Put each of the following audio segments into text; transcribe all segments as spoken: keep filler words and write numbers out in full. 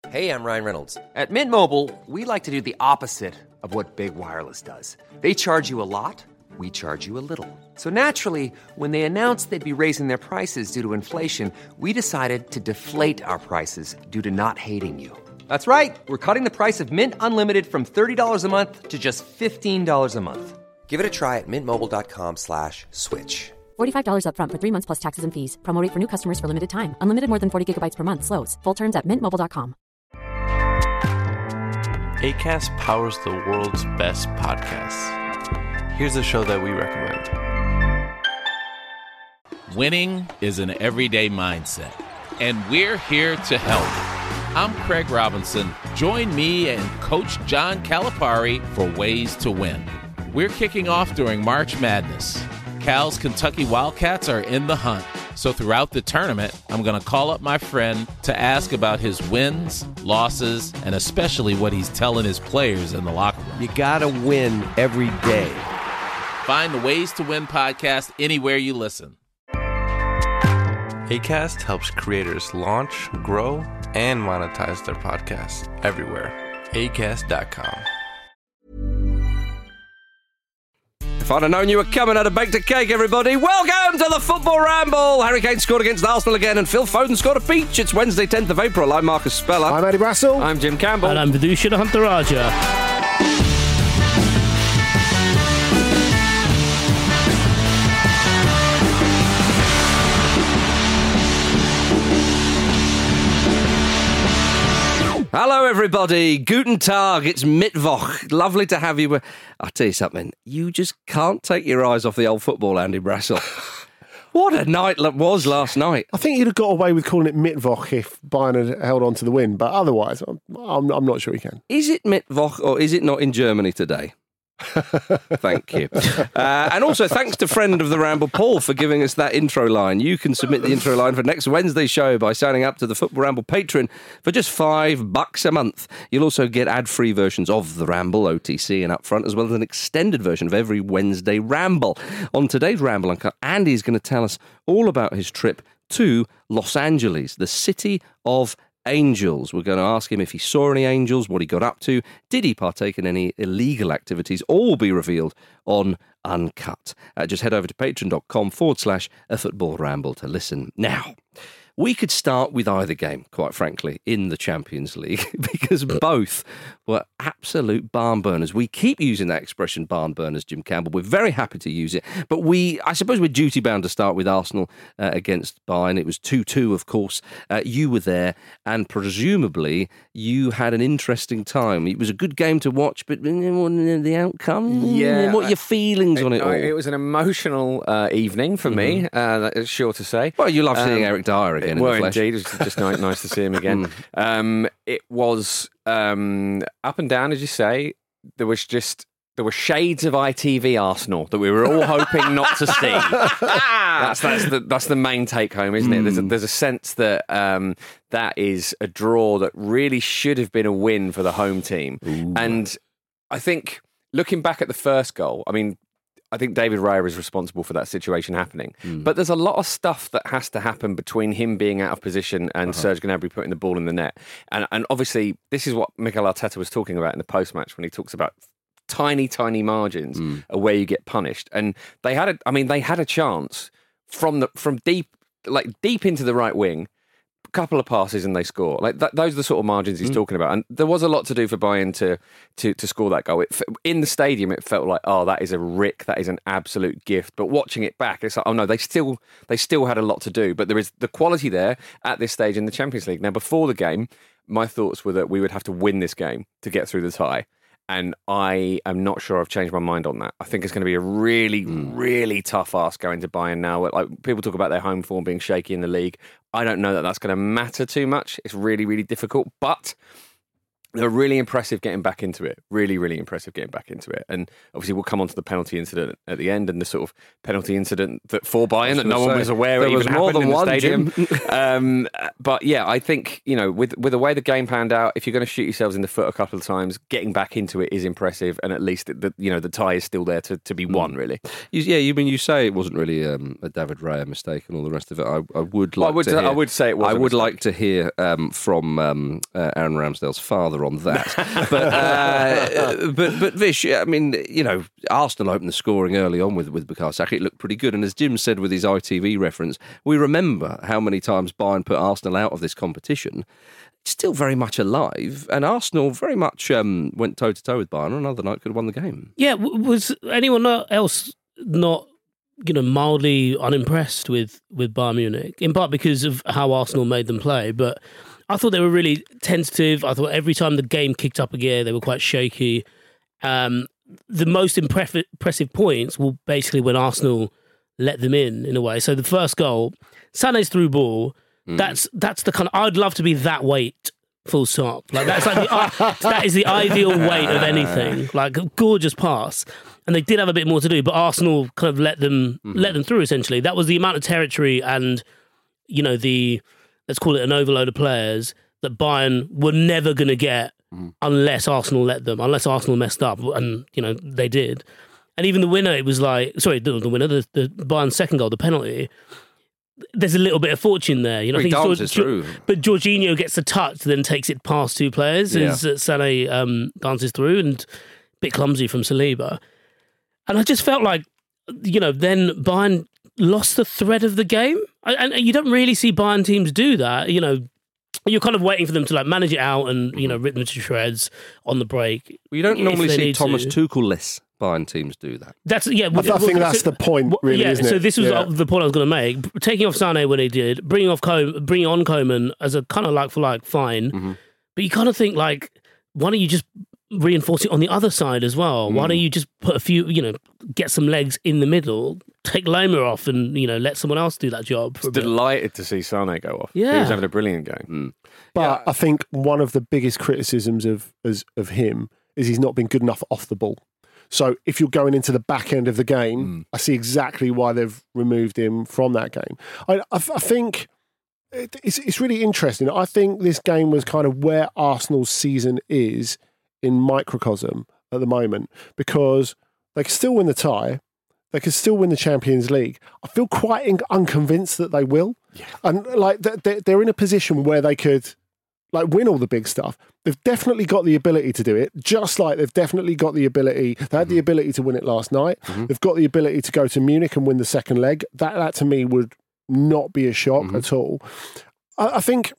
Hey, I'm Ryan Reynolds. At Mint Mobile, we like to do the opposite of what Big Wireless does. They charge you a lot, we charge you a little. So naturally, when they announced they'd be raising their prices due to inflation, we decided to deflate our prices due to not hating you. That's right. We're cutting the price of Mint Unlimited from thirty dollars a month to just fifteen dollars a month. Give it a try at mintmobile.com slash switch. forty-five dollars up front for three months plus taxes and fees. Promo rate for new customers for limited time. Unlimited more than forty gigabytes per month. Slows full terms at mint mobile dot com. Acast powers the world's best podcasts. Here's a show that we recommend. Winning is an everyday mindset, and we're here to help. I'm Craig Robinson. Join me and Coach John Calipari for Ways to Win. We're kicking off during March Madness. Cal's Kentucky Wildcats are in the hunt. So throughout the tournament, I'm going to call up my friend to ask about his wins, losses, and especially what he's telling his players in the locker room. You got to win every day. Find the Ways to Win podcast anywhere you listen. Acast helps creators launch, grow, and monetize their podcasts everywhere. acast dot com. If I'd have known you were coming, I'd have baked a cake, everybody. Welcome to the Football Ramble. Harry Kane scored against Arsenal again, and Phil Foden scored a peach. It's Wednesday, tenth of April. I'm Marcus Speller. I'm Andy Brassel. I'm Jim Campbell. And I'm Vidusha Huntaraja. Hello, everybody. Guten Tag. It's Mittwoch. Lovely to have you. I'll tell you something. You just can't take your eyes off the old football, Andy Brassel. What a night that was last night. I think you'd have got away with calling it Mittwoch if Bayern had held on to the win, but otherwise, I'm, I'm, I'm not sure you can. Is it Mittwoch or is it not in Germany today? Thank you. Uh, and also thanks to friend of the Ramble, Paul, for giving us that intro line. You can submit the intro line for next Wednesday's show by signing up to the Football Ramble Patreon for just five bucks a month. You'll also get ad-free versions of the Ramble, O T C and Upfront, as well as an extended version of every Wednesday Ramble. On today's Ramble, Andy's going to tell us all about his trip to Los Angeles, the city of angels. We're going to ask him if he saw any angels, what he got up to, did he partake in any illegal activities, all will be revealed on Uncut. Uh, just head over to patreon.com forward slash a football ramble to listen. Now, we could start with either game, quite frankly, in the Champions League, because both were absolute barn burners. We keep using that expression, barn burners, Jim Campbell. We're very happy to use it. But we, I suppose we're duty bound to start with Arsenal uh, against Bayern. It was two two, of course. Uh, you were there, and presumably you had an interesting time. It was a good game to watch, but the outcome? Yeah. What are your feelings it, on it all? It was an emotional uh, evening for Mm-hmm. me, uh, that is sure to say. Well, you love um, seeing Eric Dyer again. Well, in the flesh. indeed. It was just nice, nice to see him again. Um, it was um, up and down, as you say. There was just there were shades of I T V Arsenal that we were all hoping not to see. That's that's the that's the main take home, isn't it? There's a, there's a sense that um, that is a draw that really should have been a win for the home team. Ooh. And I think looking back at the first goal, I mean. I think David Raya is responsible for that situation happening. Mm. But there's a lot of stuff that has to happen between him being out of position and uh-huh. Serge Gnabry putting the ball in the net. And, and obviously, this is what Mikel Arteta was talking about in the post-match when he talks about tiny, tiny margins mm. of where you get punished. And they had a, I mean, they had a chance from the from deep, like deep into the right wing. Couple of passes and they score. Like that, those are the sort of margins he's mm. talking about. And there was a lot to do for Bayern to to to score that goal. It, in the stadium, it felt like, oh, that is a rick. That is an absolute gift. But watching it back, it's like, oh no, they still they still had a lot to do. But there is the quality there at this stage in the Champions League. Now, before the game, my thoughts were that we would have to win this game to get through the tie. And I am not sure I've changed my mind on that. I think it's going to be a really, mm. really tough ask going to Bayern now. Like people talk about their home form being shaky in the league. I don't know that that's going to matter too much. It's really, really difficult. But They were really impressive getting back into it. Really, really impressive getting back into it. And obviously, we'll come on to the penalty incident at the end and the sort of penalty incident that for Bayern that no say, one was aware there it was even more happened than in the one, stadium. Jim. um, but yeah, I think, you know, with with the way the game panned out, if you're going to shoot yourselves in the foot a couple of times, getting back into it is impressive. And at least, the, you know, the tie is still there to, to be won, really. You, yeah, you mean you say it wasn't really um, a David Raya mistake and all the rest of it. I, I would like Well, I would to say- hear, I would say it was I a would mistake. like to hear um, from um, uh, Aaron Ramsdale's father on that. but, uh, but but Vish, I mean, you know, Arsenal opened the scoring early on with with Bukayo Saka. It looked pretty good, and as Jim said with his I T V reference, we remember how many times Bayern put Arsenal out of this competition. It's still very much alive, and Arsenal very much um, went toe to toe with Bayern. Another night could have won the game. Yeah, w- was anyone else not, you know, mildly unimpressed with, with Bayern Munich? In part because of how Arsenal made them play, but I thought they were really tentative. I thought every time the game kicked up a gear, they were quite shaky. Um, the most impref- impressive points were basically when Arsenal let them in, in a way. So the first goal, Sané's through ball, mm. that's that's the kind of, I'd love to be that weight, full stop. Like that's like the, uh, that is the ideal weight of anything. Like a gorgeous pass. And they did have a bit more to do, but Arsenal kind of let them mm-hmm. let them through, essentially. That was the amount of territory and, you know, the, let's call it an overload of players that Bayern were never going to get mm. unless Arsenal let them, unless Arsenal messed up. And, you know, they did. And even the winner, it was like, sorry, the, the winner, the, the Bayern's second goal, the penalty, there's a little bit of fortune there. You know, well, I think he dances George, through. But Jorginho gets the touch, then takes it past two players Yeah. as Sané um, dances through, and a bit clumsy from Saliba. And I just felt like, you know, then Bayern lost the thread of the game. And you don't really see Bayern teams do that. You know, you're kind of waiting for them to like manage it out and, you know, rip them to shreds on the break. Well, you don't if normally they see need Thomas to. Tuchel-less Bayern teams do that. That's yeah. I, th- I think that's the point, really, yeah, isn't so it? this was Yeah. the point I was going to make. Taking off Sané when he did, bringing off Com- bringing on Koeman as a kind of like for like, fine. Mm-hmm. But you kind of think like, why don't you just reinforce it on the other side as well? Mm. Why don't you just put a few, you know, get some legs in the middle, take Loma off, and you know, let someone else do that job. For a bit. Delighted to see Sané go off. Yeah. He was having a brilliant game. Mm. But Yeah. I think one of the biggest criticisms of as, of him is he's not been good enough off the ball. So if you're going into the back end of the game, Mm. I see exactly why they've removed him from that game. I, I, I think it, it's, it's really interesting. I think this game was kind of where Arsenal's season is in microcosm at the moment, because they can still win the tie. They can still win the Champions League. I feel quite in, unconvinced that they will. Yeah. And like they're, they're in a position where they could like win all the big stuff. They've definitely got the ability to do it, just like they've definitely got the ability. They had mm-hmm. the ability to win it last night. Mm-hmm. They've got the ability to go to Munich and win the second leg. That, that to me would not be a shock mm-hmm. at all. I, I think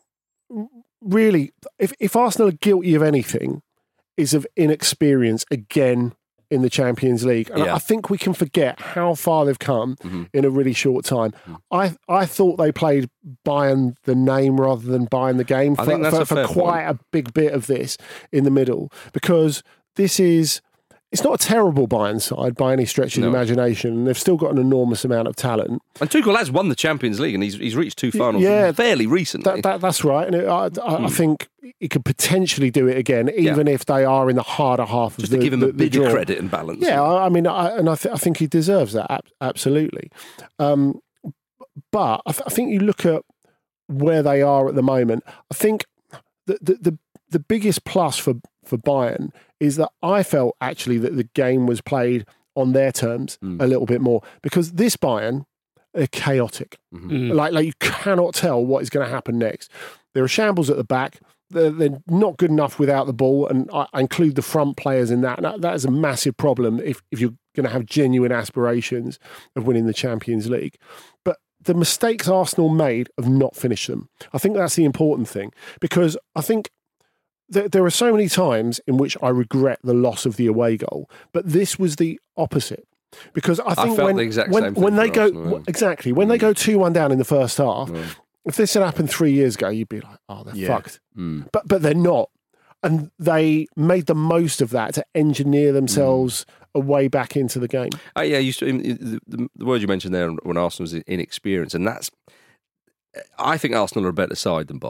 really, if, if Arsenal are guilty of anything, is of inexperience again in the Champions League. And Yeah. I think we can forget how far they've come Mm-hmm. in a really short time. Mm-hmm. I I thought they played Bayern the name rather than Bayern the game I for, think that's for, a for fair quite a big bit of this in the middle, because this is, it's not a terrible Bayern side by any stretch of No. the imagination. And they've still got an enormous amount of talent. And Tuchel has won the Champions League, and he's he's reached two finals yeah, fairly recently. That, that, that's right. And it, I, I, I think he could potentially do it again, even if they are in the harder half of Just the to give him the, a bit the of draw. credit and balance. Yeah, I, I mean, I, and I, th- I think he deserves that, ab- absolutely. Um, but I, th- I think you look at where they are at the moment, I think the, the, the, the biggest plus for, for Bayern is that I felt actually that the game was played on their terms Mm. a little bit more, because this Bayern are chaotic. Mm-hmm. Like, like you cannot tell what is going to happen next. There are shambles at the back. They're, they're not good enough without the ball, and I, I include the front players in that. And that, that is a massive problem if, if you're going to have genuine aspirations of winning the Champions League. But the mistakes Arsenal made have not finished them. I think that's the important thing, because I think th- there are so many times in which I regret the loss of the away goal, but this was the opposite. Because I think felt when, the exact when, same thing when for they go, Arsenal, yeah. exactly, when they go two one down in the first half, Yeah. if this had happened three years ago, you'd be like, oh, they're Yeah. fucked. Mm. But but they're not. And they made the most of that to engineer themselves a way back into the game. Uh, yeah, you, the, the, the word you mentioned there when Arsenal was inexperienced, and that's. I think Arsenal are a better side than Bayern.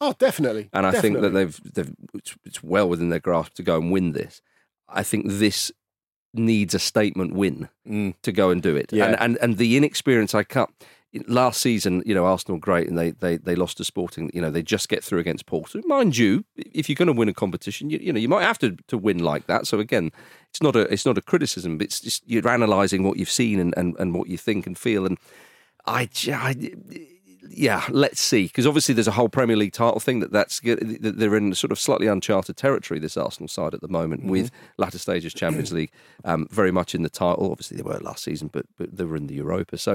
Oh, definitely. And I definitely. think that they've, they've it's, it's well within their grasp to go and win this. I think this needs a statement win Mm. to go and do it. Yeah. And, and and the inexperience I cut last season, you know, Arsenal great, and they they they lost to Sporting. You know, they just get through against Porto. Mind you, if you're going to win a competition, you, you know, you might have to, to win like that. So again, it's not a it's not a criticism, but it's just you're analysing what you've seen and, and, and what you think and feel. And I, I yeah, let's see, because obviously there's a whole Premier League title thing that that's that they're in sort of slightly uncharted territory. This Arsenal side at the moment, mm-hmm. with latter stages Champions League um, very much in the title. Obviously they were last season, but but they were in the Europa. So,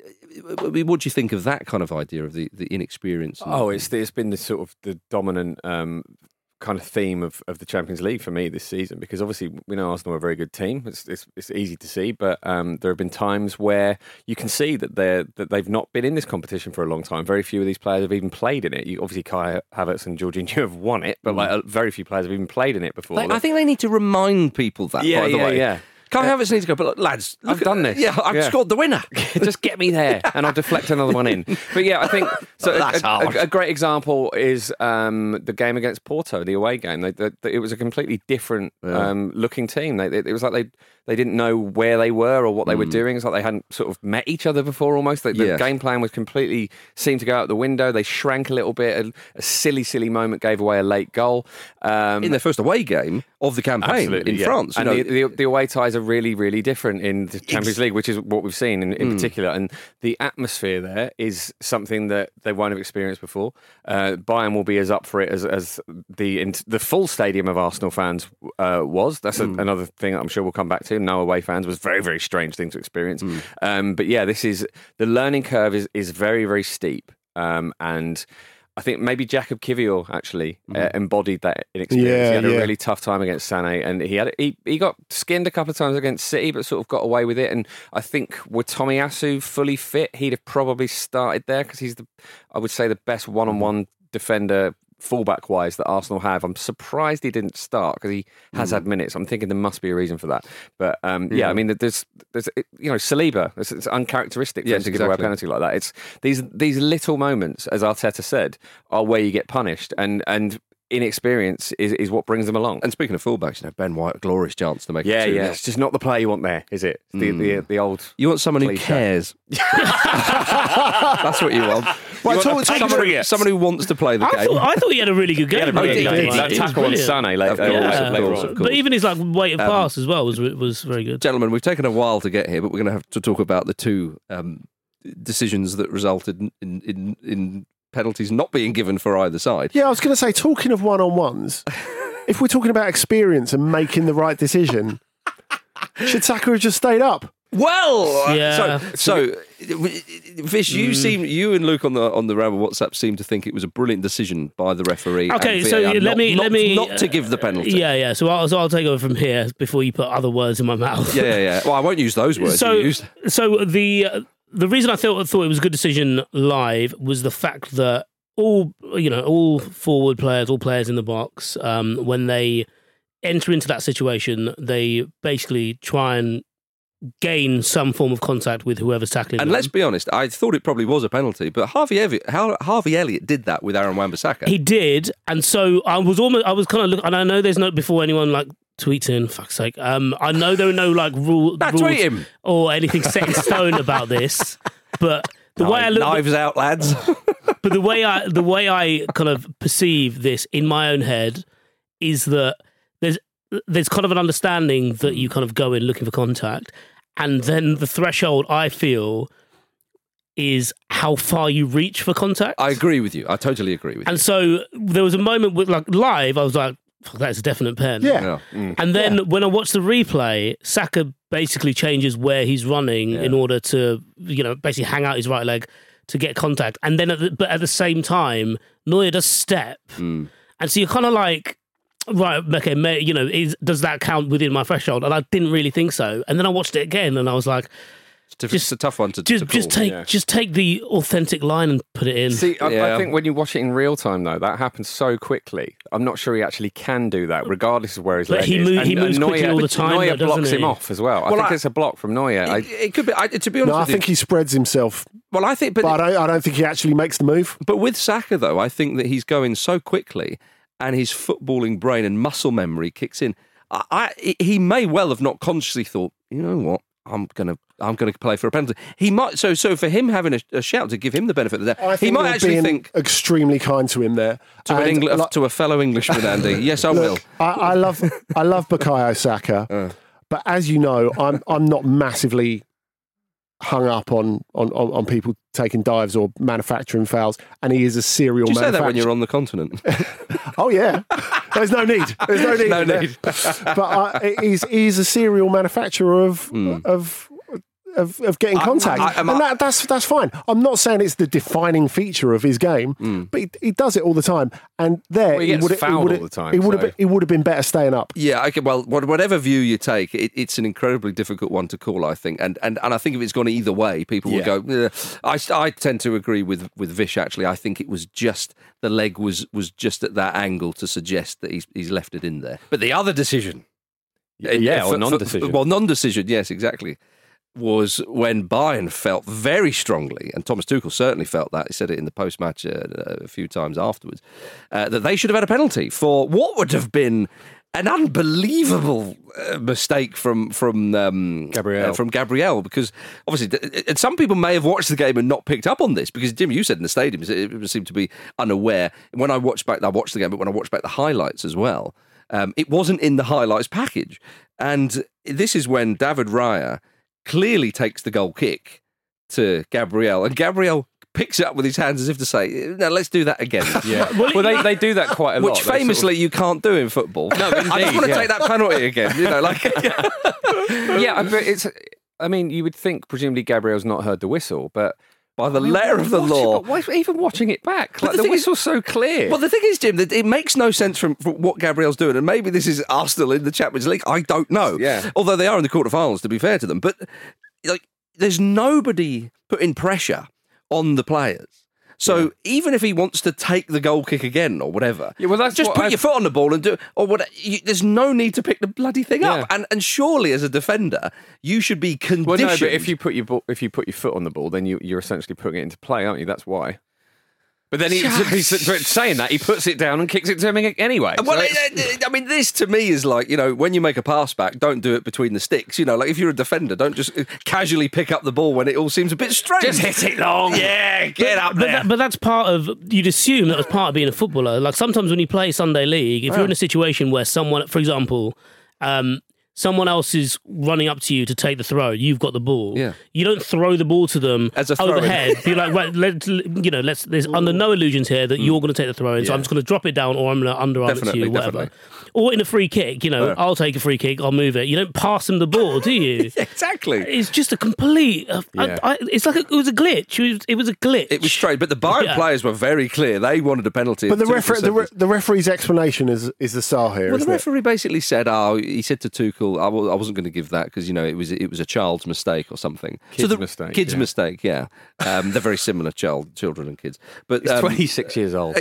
I mean, what do you think of that kind of idea of the, the inexperience? And, oh, it's it's been the sort of the dominant um, kind of theme of, of the Champions League for me this season, because obviously we know Arsenal are a very good team. It's it's, it's easy to see, but um, there have been times where you can see that they're that they've not been in this competition for a long time. Very few of these players have even played in it. You, obviously, Kai Havertz and Jorginho have won it, but like very few players have even played in it before. Like, I think they need to remind people that. Yeah, by the yeah, way. yeah. Kai Havertz needs to go, but look, lads, look I've at- done this. Yeah, I've Yeah. scored the winner. Just get me there, and I'll deflect another one in. But yeah, I think so. That's a, hard. a, a great example is um, the game against Porto, the away game. They, they, it was a completely different um, looking team. They, it was like they they didn't know where they were or what they were doing. It's like they hadn't sort of met each other before. Almost the, the Yes. game plan was completely seemed to go out the window. They shrank a little bit. A, a silly, silly moment gave away a late goal um, In their first away game of the campaign Absolutely, in yeah. France. You And know, the, the, the away ties are really, really different in the Champions League, which is what we've seen in, in particular. And the atmosphere there is something that they won't have experienced before. Uh, Bayern will be as up for it as, as the in, the full stadium of Arsenal fans uh, was. That's a, another thing that I'm sure we'll come back to. No away fans was a very, very strange thing to experience. Um, but yeah, this is the learning curve is, is very, very steep. Um, and I think maybe Jakob Kivior actually uh, embodied that inexperience. Yeah, he had a yeah. really tough time against Sané, and he had he he got skinned a couple of times against City, but sort of got away with it. And I think were Tomiyasu fully fit, he'd have probably started there because he's the I would say the best one-on-one defender. Fullback wise, that Arsenal have. I'm surprised he didn't start because he has had minutes. I'm thinking there must be a reason for that. But um, yeah, I mean, there's, there's, you know, Saliba. It's, it's uncharacteristic for Yes, him to give away a exactly. penalty like that. It's these these little moments, as Arteta said, are where you get punished, and and inexperience is, is what brings them along. and speaking of fullbacks, you know, Ben White, a glorious chance to make yeah, it two yeah, nil. it's just not the player you want there, is it? It's The, the the old. You want someone who Cliche. cares. That's what you want. Right, You talk- want talk- someone, who, someone who wants to play the I game. thought, I thought he had a really good game. had a really mate. good Like, game. he That was tackle on brilliant. Sané, like, Of that course, was- of they course, were- of course. But even his like weight of pass as well was was very good. Gentlemen, we've taken a while to get here, but we're going to have to talk about the two um, decisions that resulted in, in, in, in penalties not being given for either side. Yeah, I was going to say, talking of one-on-ones, if we're talking about experience and making the right decision, should Saka have just stayed up? Well, uh, Yeah. so, so Vish, you seem you and Luke on the on the Ramble WhatsApp seem to think it was a brilliant decision by the referee. Okay, and so V A R let not, me not, let me not to give the penalty. Yeah, yeah. So I'll, so I'll take over from here before you put other words in my mouth. yeah, yeah, yeah. Well, I won't use those words So, you used. so the uh, the reason I thought thought it was a good decision live was the fact that all you know, all forward players, all players in the box, um, when they enter into that situation, they basically try and gain some form of contact with whoever's tackling And them. let's be honest, I thought it probably was a penalty, but Harvey Elliott, Har- Harvey Elliott did that with Aaron Wan-Bissaka. He did, and so I was almost. I was kind of looking, and I know there's no before anyone like tweets in. Fuck's sake! Um, I know there are no like rule, Nah, rules tweet him. or anything set in stone about this, but the way I look, Knives out, lads. but the way I the way I kind of perceive this in my own head is that there's there's kind of an understanding that you kind of go in looking for contact, and then the threshold I feel is how far you reach for contact. I agree with you. I totally agree with you. And so there was a moment with like live, I was like, "Fuck, that's a definite pen." Yeah. Yeah. And then when I watched the replay, Saka basically changes where he's running in order to, you know, basically hang out his right leg to get contact. And then, at the, but at the same time, Neuer does step, Mm. and so you're kind of like, right, okay, may, you know, is, does that count within my threshold? And I didn't really think so. And then I watched it again, and I was like, It's, Just- it's a tough one to, Just, to call. just take, yeah. just take the authentic line and put it in. See, I, Yeah. I think when you watch it in real time, though, that happens so quickly. I'm not sure he actually can do that, regardless of where his But leg he is. move- he moves quickly all the time, Neuer though, doesn't blocks he? him off as well. I Well, think I- it's a block from Neuer. I, It, it could be. I, to be honest No, I with think you, he spreads himself, well, I think, but but I don't, I don't think he actually makes the move. But with Saka, though, I think that he's going so quickly and his footballing brain and muscle memory kicks in. I, I, he may well have not consciously thought, you know what, I'm gonna, I'm gonna play for a penalty. He might. So, so for him having a, a shout to give him the benefit of the I doubt, he think might you're actually being think extremely kind to him there. to an And, Engl- like, to a fellow Englishman, Andy. Yes, I will. look, I, I love I love Bukayo Saka, Uh. but as you know, I'm I'm not massively hung up on, on, on, on people taking dives or manufacturing fouls, and he is a serial Do you say that when manufacturer. you're on the continent? Oh yeah, there's no need. There's no need. No there. need. But I, he's he's a serial manufacturer of of. Of, of getting I- contact, I- I'm- and that, that's that's fine. I'm not saying it's the defining feature of his game, but he, he does it all the time. And there, Well, he gets would fouled all the time, He would have so- been, he would have been better staying up. Yeah, I can, well, what- whatever view you take, it, it's an incredibly difficult one to call, I think. And and, and I think if it's gone either way, people Yeah. will go, "Ugh." I, I tend to agree with, with Vish, actually. I think it was just, the leg was was just at that angle to suggest that he's, he's left it in there. But the other decision. Yeah, for- or for- non-decision. Well, non-decision, yes, exactly. Was when Bayern felt very strongly, and Thomas Tuchel certainly felt that. He said it in the post-match uh, a few times afterwards, uh, that they should have had a penalty for what would have been an unbelievable uh, mistake from from um, Gabriel. uh, from Gabriel, because obviously, th- and some people may have watched the game and not picked up on this, because Jim, you said in the stadium, it seemed to be unaware. When I watched back, I watched the game, but when I watched back the highlights as well, um, it wasn't in the highlights package, and this is when David Raya clearly takes the goal kick to Gabriel, and Gabriel picks it up with his hands as if to say, "No, let's do that again." Yeah. well, they, they do that quite a lot. Which They sort of- famously you can't do in football. No, I just indeed, want to yeah. take that penalty again. You know, like yeah, but it's. I mean, you would think presumably Gabriel's not heard the whistle, but by the letter of the watch law. It, but why even watching it back? Like the the, thing is- whistle's so clear. Well, the thing is, Jim, that it makes no sense from, from what Gabriel's doing, and maybe this is Arsenal in the Champions League. I don't know. Yeah. Although they are in the quarterfinals, to be fair to them, but like, there's nobody putting pressure on the players. So even if he wants to take the goal kick again or whatever, Yeah, well, that's just what put I've- your foot on the ball and do or what. You, there's no need to pick the bloody thing Yeah. up. And and surely as a defender, you should be conditioned. well, no, but if you put your ball, if you put your foot on the ball, then you, you're essentially putting it into play, aren't you? That's why. But then he, he's saying that he puts it down and kicks it to him anyway. Well, So it- it's- it- I mean, this to me is like, you know, when you make a pass back, don't do it between the sticks. You know, like if you're a defender, don't just casually pick up the ball when it all seems a bit strange. Just hit it long. Yeah, get up But, there. that, but that's part of, you'd assume that was part of being a footballer. Like sometimes when you play Sunday League, if you're in a situation where someone, for example, um, someone else is running up to you to take the throw, you've got the ball. Yeah. You don't throw the ball to them As a throw-in. overhead. You're like, right, let's, you know, let's, there's under no illusions here that you're going to take the throw in, so Yeah. I'm just going to drop it down or I'm going to underarm it to Definitely, you, whatever. definitely. Or in a free kick, you know, Yeah. I'll take a free kick, I'll move it. You don't pass them the ball, do you? exactly. It's just a complete. Uh, Yeah. I, I, it's like a, it was a glitch. It was, it was a glitch. It was strange, but the Bayern Yeah. players were very clear. They wanted a penalty. But the, Tuchel refer- said the, re- this. the referee's explanation is is the star here, Well, the isn't it? referee basically said, "Oh, he said to Tuchel, I, w- I wasn't going to give that because you know it was it was a child's mistake or something. Kid's the, mistake, Kid's yeah. mistake. Yeah, um, they're very similar, child, children and kids. But He's um, twenty-six years old.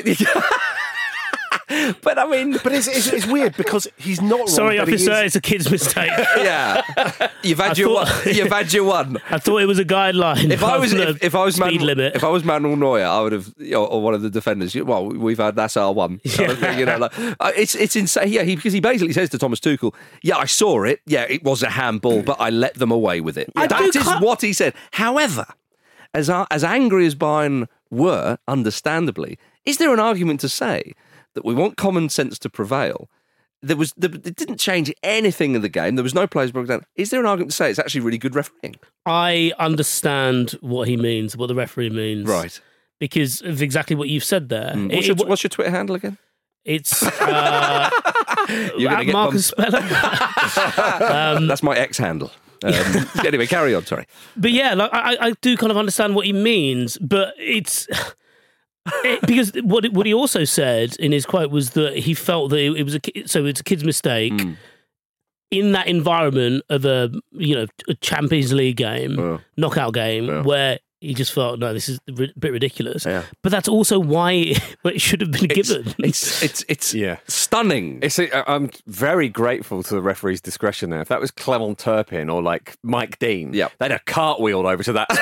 but I mean, But it's, it's, it's weird because he's not wrong. Sorry, but he officer, is- it's a kid's mistake. yeah, you've had I your thought- one. You've had your one. I thought it was a guideline. If I was rather than if, if I was speed Manuel, limit. if I was Manuel Neuer, I would have you know, or one of the defenders. Well, we've had that's our one. Kind of thing, you know, like, uh, it's it's insane. Yeah, he, because he basically says to Thomas Tuchel, "Yeah, I saw it. Yeah, it was a handball, but I let them away with it." I That do is cut- what he said. However, as as angry as Bayern were, understandably, is there an argument to say that we want common sense to prevail? There was, there, it didn't change anything in the game. There was no players broken down. Is there an argument to say it's actually really good refereeing? I understand what he means, what the referee means. Right. Because of exactly what you've said there. Mm. It- What's, your, it- what's your Twitter handle again? it's uh, You're gonna at get Marcus bumped. Speller. That's my ex handle. Um, anyway, carry on. Sorry. But yeah, like I, I do kind of understand what he means, but it's it, because what what he also said in his quote was that he felt that it, it was a ki- so it's a kid's mistake. Mm. in that environment of a you know a Champions League game, Yeah. knockout game, Yeah. where he just felt, no, this is a bit ridiculous. Yeah. But that's also why it should have been given. It's it's it's Yeah. stunning. It's a, I'm very grateful to the referee's discretion there. If that was Clement Turpin or like Mike Dean, Yep. they'd have cartwheeled over to that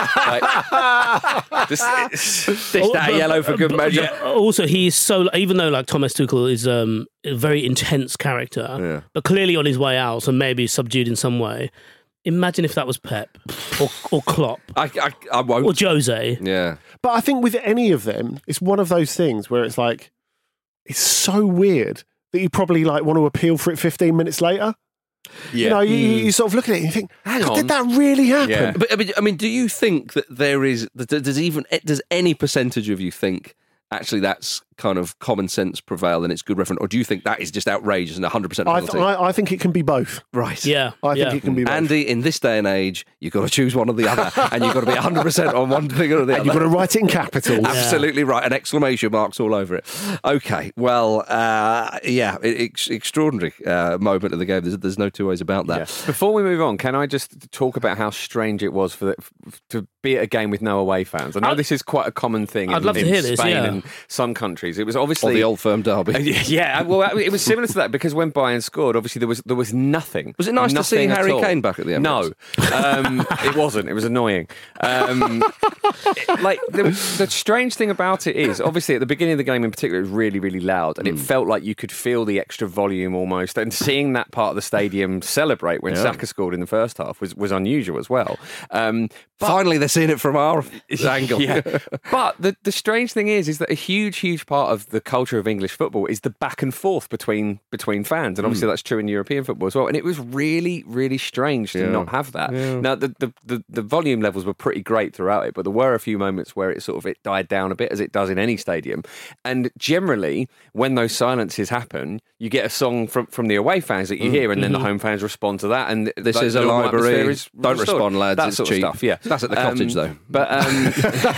spot. like, just, it's, Dish that But- yellow for good but- measure. yeah, also, he is so, even though like Thomas Tuchel is um, a very intense character, Yeah. but clearly on his way out, so maybe subdued in some way. Imagine if that was Pep or, or Klopp I, I, I won't. or Jose. Yeah. But I think with any of them, it's one of those things where it's like, it's so weird that you probably like want to appeal for it fifteen minutes later. yeah. You know, you, you sort of look at it and you think, Hang "God, on." did that really happen? Yeah. But I mean, I mean, do you think that there is? that Does even does any percentage of you think actually that's kind of common sense prevail and it's good reference, or do you think that is just outrageous and one hundred percent I, penalty? th- I, I think it can be both. right. Yeah. I yeah. think it can be both. Andy, in this day and age, you've got to choose one or the other, and you've got to be one hundred percent on one thing or the other. You've got to write it in capitals. Absolutely right, and exclamation marks all over it. Okay, well, uh, yeah, it, ex- extraordinary uh, moment of the game. There's, there's no two ways about that. Yeah. Before we move on, can I just talk about how strange it was for the, f- to be at a game with no away fans? I know I'd- this is quite a common thing I'd in, love to in hear this, Spain yeah. and some countries. It was Or obviously the Old Firm derby. yeah, well, it was similar to that because when Bayern scored, obviously there was there was nothing. Was it nice to see Nothing at Harry all. Kane back at the Emirates? No, um, it wasn't. It was annoying. Um, it- like the, the strange thing about it is, obviously at the beginning of the game in particular, it was really, really loud, and it felt like you could feel the extra volume almost. And seeing that part of the stadium celebrate when Yeah. Saka scored in the first half was was unusual as well. Um, but- Finally, they're seeing it from our angle. yeah. But the, the strange thing is, is that a huge, huge part of the culture of English football is the back and forth between between fans, and obviously that's true in European football as well. And it was really, really strange to Yeah. not have that. Now, the, the the the volume levels were pretty great throughout it, but there were a few moments where it sort of it died down a bit, as it does in any stadium. And generally, when those silences happen, you get a song from from the away fans that you hear, and then the home fans respond to that. And This like, is a the normal library. atmosphere is Don't restored. respond, lads. That It's sort cheap. of stuff. Yeah, That's at the cottage, though. But um,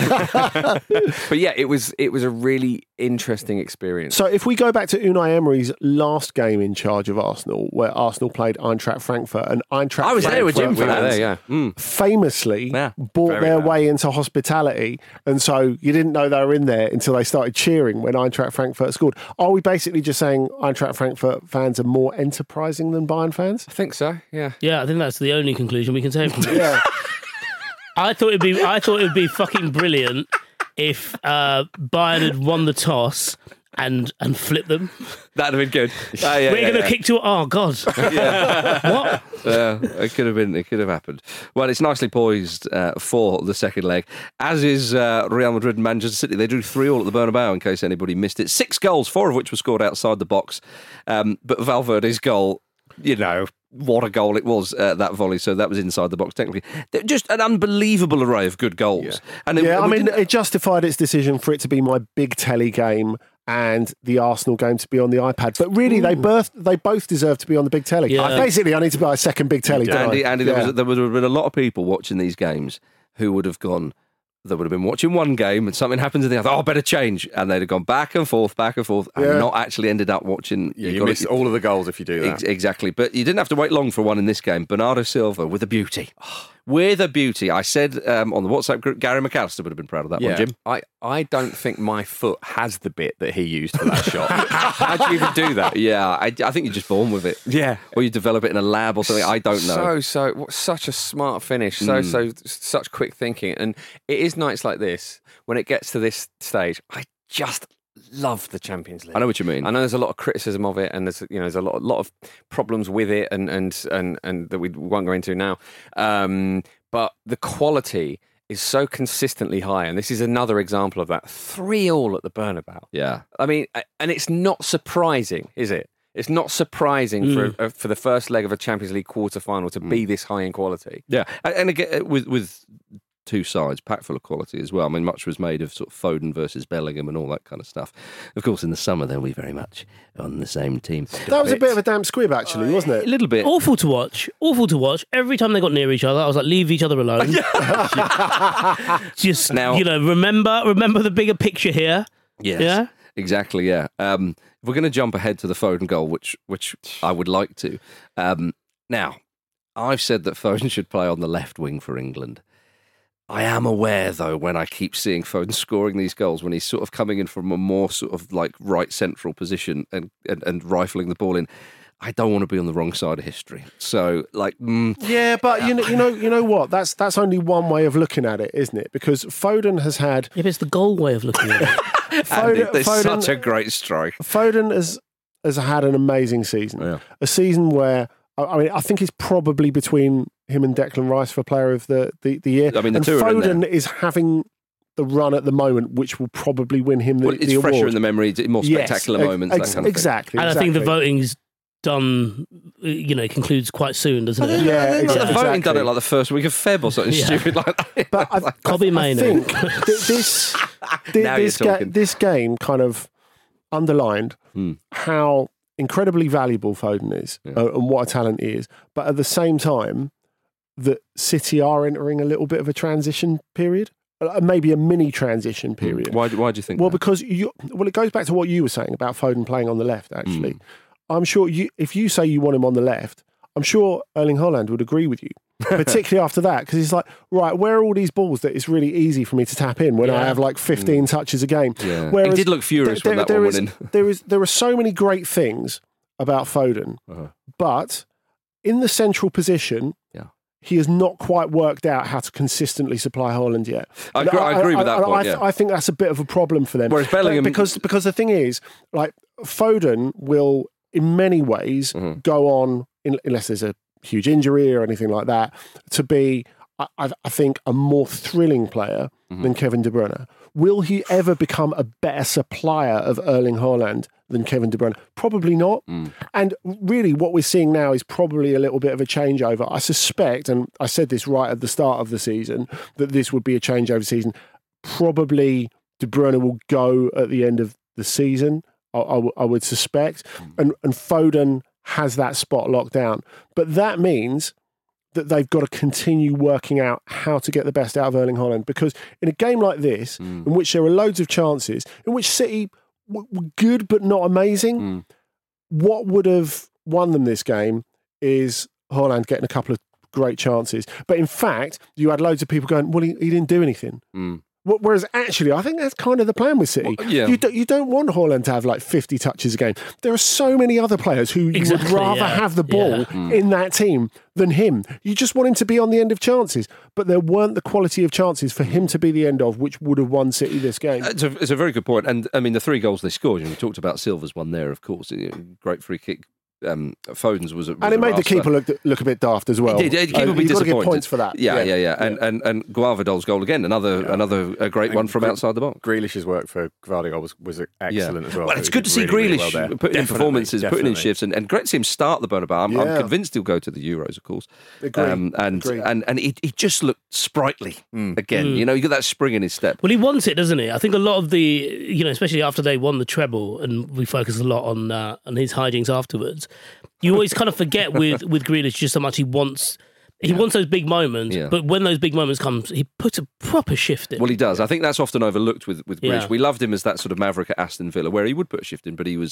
but yeah, it was it was a really interesting experience. So if we go back to Unai Emery's last game in charge of Arsenal, where Arsenal played Eintracht Frankfurt, and Eintracht I was there with Jim Frankfurt for We were that. there, yeah. famously Yeah. bought Very their loud. way into hospitality, and so you didn't know they were in there until they started cheering when Eintracht Frankfurt scored. Are we basically just saying Eintracht Frankfurt fans are more enterprising than Bayern fans? I think so. Yeah. Yeah, I think that's the only conclusion we can take from it. Yeah. I thought it'd be I thought it'd be fucking brilliant if uh, Bayern had won the toss and and flipped them. That'd have been good. Ah, yeah, We're yeah, gonna yeah. kick to oh god. What? Yeah, it could have been. It could have happened. Well, it's nicely poised uh, for the second leg, as is uh, Real Madrid and Manchester City. They drew three all at the Bernabeu, in case anybody missed it. Six goals, four of which were scored outside the box. Um, but Valverde's goal, you know, what a goal it was, uh, that volley. So that was inside the box technically. They're just an unbelievable array of good goals. Yeah. And it- Yeah, I we mean, didn't- it justified its decision for it to be my big telly game and the Arsenal game to be on the iPad. But really, they both they both deserve to be on the big telly. Yeah. I- Basically, I need to buy a second big telly. don't Andy, I? Andy, there, Yeah. was, there would have been a lot of people watching these games who would have gone, they would have been watching one game and something happens in the other, oh, better change. And they'd have gone back and forth, back and forth, and Yeah. not actually ended up watching. Yeah, You've you got miss to- all of the goals if you do that. Ex- exactly. But you didn't have to wait long for one in this game. Bernardo Silva with a beauty. With a beauty. I said um, on the WhatsApp group, Gary McAllister would have been proud of that Yeah, one, Jim. I, I don't think my foot has the bit that he used for that shot. How do you even do that? Yeah, I, I think you're just born with it. Yeah. Or you develop it in a lab or something. I don't know. So, so, what, such a smart finish. So, so, such quick thinking. And it is nights like this, when it gets to this stage, I just love the Champions League. I know what you mean. I know there's a lot of criticism of it, and there's you know there's a lot, lot of problems with it, and and and and that we won't go into now. Um, but the quality is so consistently high, and this is another example of that. Three all at the Bernabeu. Yeah. I mean, and it's not surprising, is it? It's not surprising Mm. for for the first leg of a Champions League quarter final to be this high in quality. Yeah. And, and again, with, with two sides, packed full of quality as well. I mean, much was made of sort of Foden versus Bellingham and all that kind of stuff. Of course, in the summer, they'll be very much on the same team. That was a bit of a damn squib, actually, wasn't A it? little bit. Awful to watch. Awful to watch. Every time they got near each other, I was like, leave each other alone. Just Now- you know, remember remember the bigger picture here. Yes. Yeah? exactly. Yeah. Um, if we're going to jump ahead to the Foden goal, which which I would like to. Um, now, I've said that Foden should play on the left wing for England. I am aware, though, when I keep seeing Foden scoring these goals, when he's sort of coming in from a more sort of like right central position and, and, and rifling the ball in, I don't want to be on the wrong side of history. So, like, mm, yeah, but you know, you know, you know what? That's that's only one way of looking at it, isn't it? Because Foden has had. If it's the goal way of looking at it, Foden, Foden, there's Foden, such a great strike. Foden has has had an amazing season. Yeah. A season where I I mean, I think it's probably between him and Declan Rice for Player of the the, the Year. I mean, the and two are in Foden there. is having the run at the moment, which will probably win him the, Well, it's the award. fresher in the memory, it's more Yes, spectacular ex- moments, ex- that kind of exactly, and exactly. I think the voting's done. You know, concludes quite soon, doesn't it? Yeah, thing. exactly. The voting done it like the first week of Feb or something Yeah. stupid like that. But I, Kobe I Maynard. think th- this thi- Now this, you're ga- talking. this game kind of underlined Hmm. how incredibly valuable Foden is Yeah. uh, and what a talent he is. But at the same time, that City are entering a little bit of a transition period, uh, maybe a mini transition period. Why, why do you think Well, that? because you, well, it goes back to what you were saying about Foden playing on the left. Actually, Mm. I'm sure you, if you say you want him on the left, I'm sure Erling Haaland would agree with you, particularly after that, because he's like, right, where are all these balls that it's really easy for me to tap in when I Yeah. have like fifteen touches a game? Yeah. Whereas He did look furious when that there one is- went in. There is there are so many great things about Foden, Uh-huh. but in the central position, Yeah. he has not quite worked out how to consistently supply Haaland yet. I agree- I agree with that I, point, I, yeah. I think that's a bit of a problem for them. Whereas Bellingham- because because the thing is, like Foden will, in many ways, Mhm. go on in, unless there's a huge injury or anything like that, to be, I, I I think, a more thrilling player Mm-hmm. than Kevin De Bruyne. Will he ever become a better supplier of Erling Haaland than Kevin De Bruyne? Probably not. Mm. And really, what we're seeing now is probably a little bit of a changeover. I suspect, and I said this right at the start of the season, that this would be a changeover season. Probably De Bruyne will go at the end of the season, I, I w- I would suspect. And, and Foden has that spot locked down. But that means that they've got to continue working out how to get the best out of Erling Haaland. Because in a game like this, Mm. in which there are loads of chances, in which City were were good but not amazing, Mm. what would have won them this game is Haaland getting a couple of great chances. But in fact, you had loads of people going, well, he, he didn't do anything. Mm. Wh- Whereas actually, I think that's kind of the plan with City. Well, yeah. You, do, you don't want Haaland to have like fifty touches a game. There are so many other players who you Exactly, would rather yeah. have the ball Yeah. Mm. in that team than him. You just want him to be on the end of chances. But there weren't the quality of chances for him to be the end of, which would have won City this game. It's a, it's a very good point. And I mean, the three goals they scored, you know, we talked about Silva's one there, of course. You know, great free kick. Um, Foden's was a was And it a made the raster. keeper look look a bit daft as well. He did. The keeper Uh, would be you've got to disappointed. get points for that. Yeah, yeah, yeah. And and and Guardio's goal again, another another a great And one from Gre- outside the box. Grealish's work for Gvardiol was, was excellent as well. Well, He it's did good to see really, really Grealish well there. putting in Definitely, performances, putting in definitely. shifts, and, and great to see him start the Bernabeu. I'm, I'm Yeah. convinced he'll go to the Euros, of course. Agree. Um, and, Agree. and and he, he just looked sprightly Mm. again. Mm. You know, you got that spring in his step. Well, he wants it, doesn't he? I think a lot of the, you know, especially after they won the treble, and we focus a lot on uh, on his hijinks afterwards. You always kind of forget with with Grealish just how much he wants. He wants those big moments, Yeah. but when those big moments come, he puts a proper shift in. Well, he does. I think that's often overlooked with with Grealish. Yeah. We loved him as that sort of maverick at Aston Villa, where he would put a shift in, but he was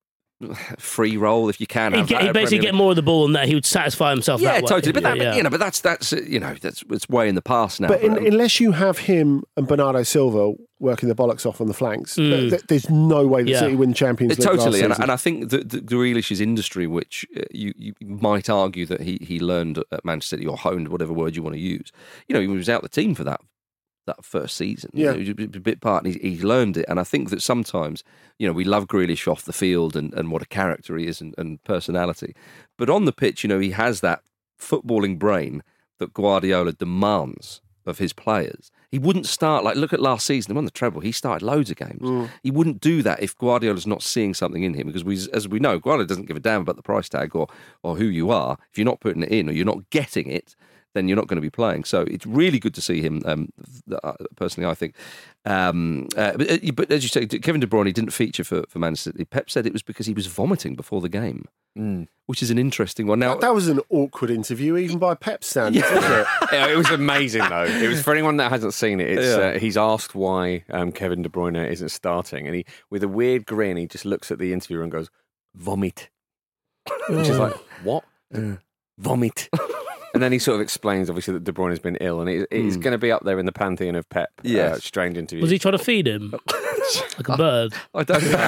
free roll if you can. He'd, have get, that he'd at basically Premier get more of the ball, and that he would satisfy himself. Yeah, that way. totally. But that, Yeah, you know, but that's that's uh, you know that's it's way in the past now. But in, um, unless you have him and Bernardo Silva working the bollocks off on the flanks, Mm. th- th- there's no way that Yeah. City win Champions It League. totally, last and, season. and I think that the Grealish's industry, which uh, you, you might argue that he, he learned at Manchester City or honed, whatever word you want to use. You know, he was out the team for that that first season. Yeah. You know, he was a bit part, and he, he learned it. And I think that sometimes, you know, we love Grealish off the field and, and what a character he is and, and personality, but on the pitch, you know, he has that footballing brain that Guardiola demands of his players. He wouldn't start, like, look at last season, he won the treble, he started loads of games. Mm. He wouldn't do that if Guardiola's not seeing something in him, because we, as we know, Guardiola doesn't give a damn about the price tag or, or who you are. If you're not putting it in or you're not getting it, then you're not going to be playing. So it's really good to see him. Um, personally, I think. Um, uh, but, but as you say, Kevin De Bruyne didn't feature for, for Manchester City. Pep said it was because he was vomiting before the game, mm. which is an interesting one. Now that, that was an awkward interview, even by Pep's standards, wasn't it? Yeah, it was amazing, though. It was for anyone that hasn't seen it. It's, Yeah. uh, he's asked why um, Kevin De Bruyne isn't starting, and he, with a weird grin, he just looks at the interviewer and goes, "Vomit," which is like, "What? Vomit." And then he sort of explains, obviously, that De Bruyne has been ill, and it, it's mm. going to be up there in the pantheon of Pep. Yes. Uh, strange interviews. Was he trying to feed him like a bird? I don't know.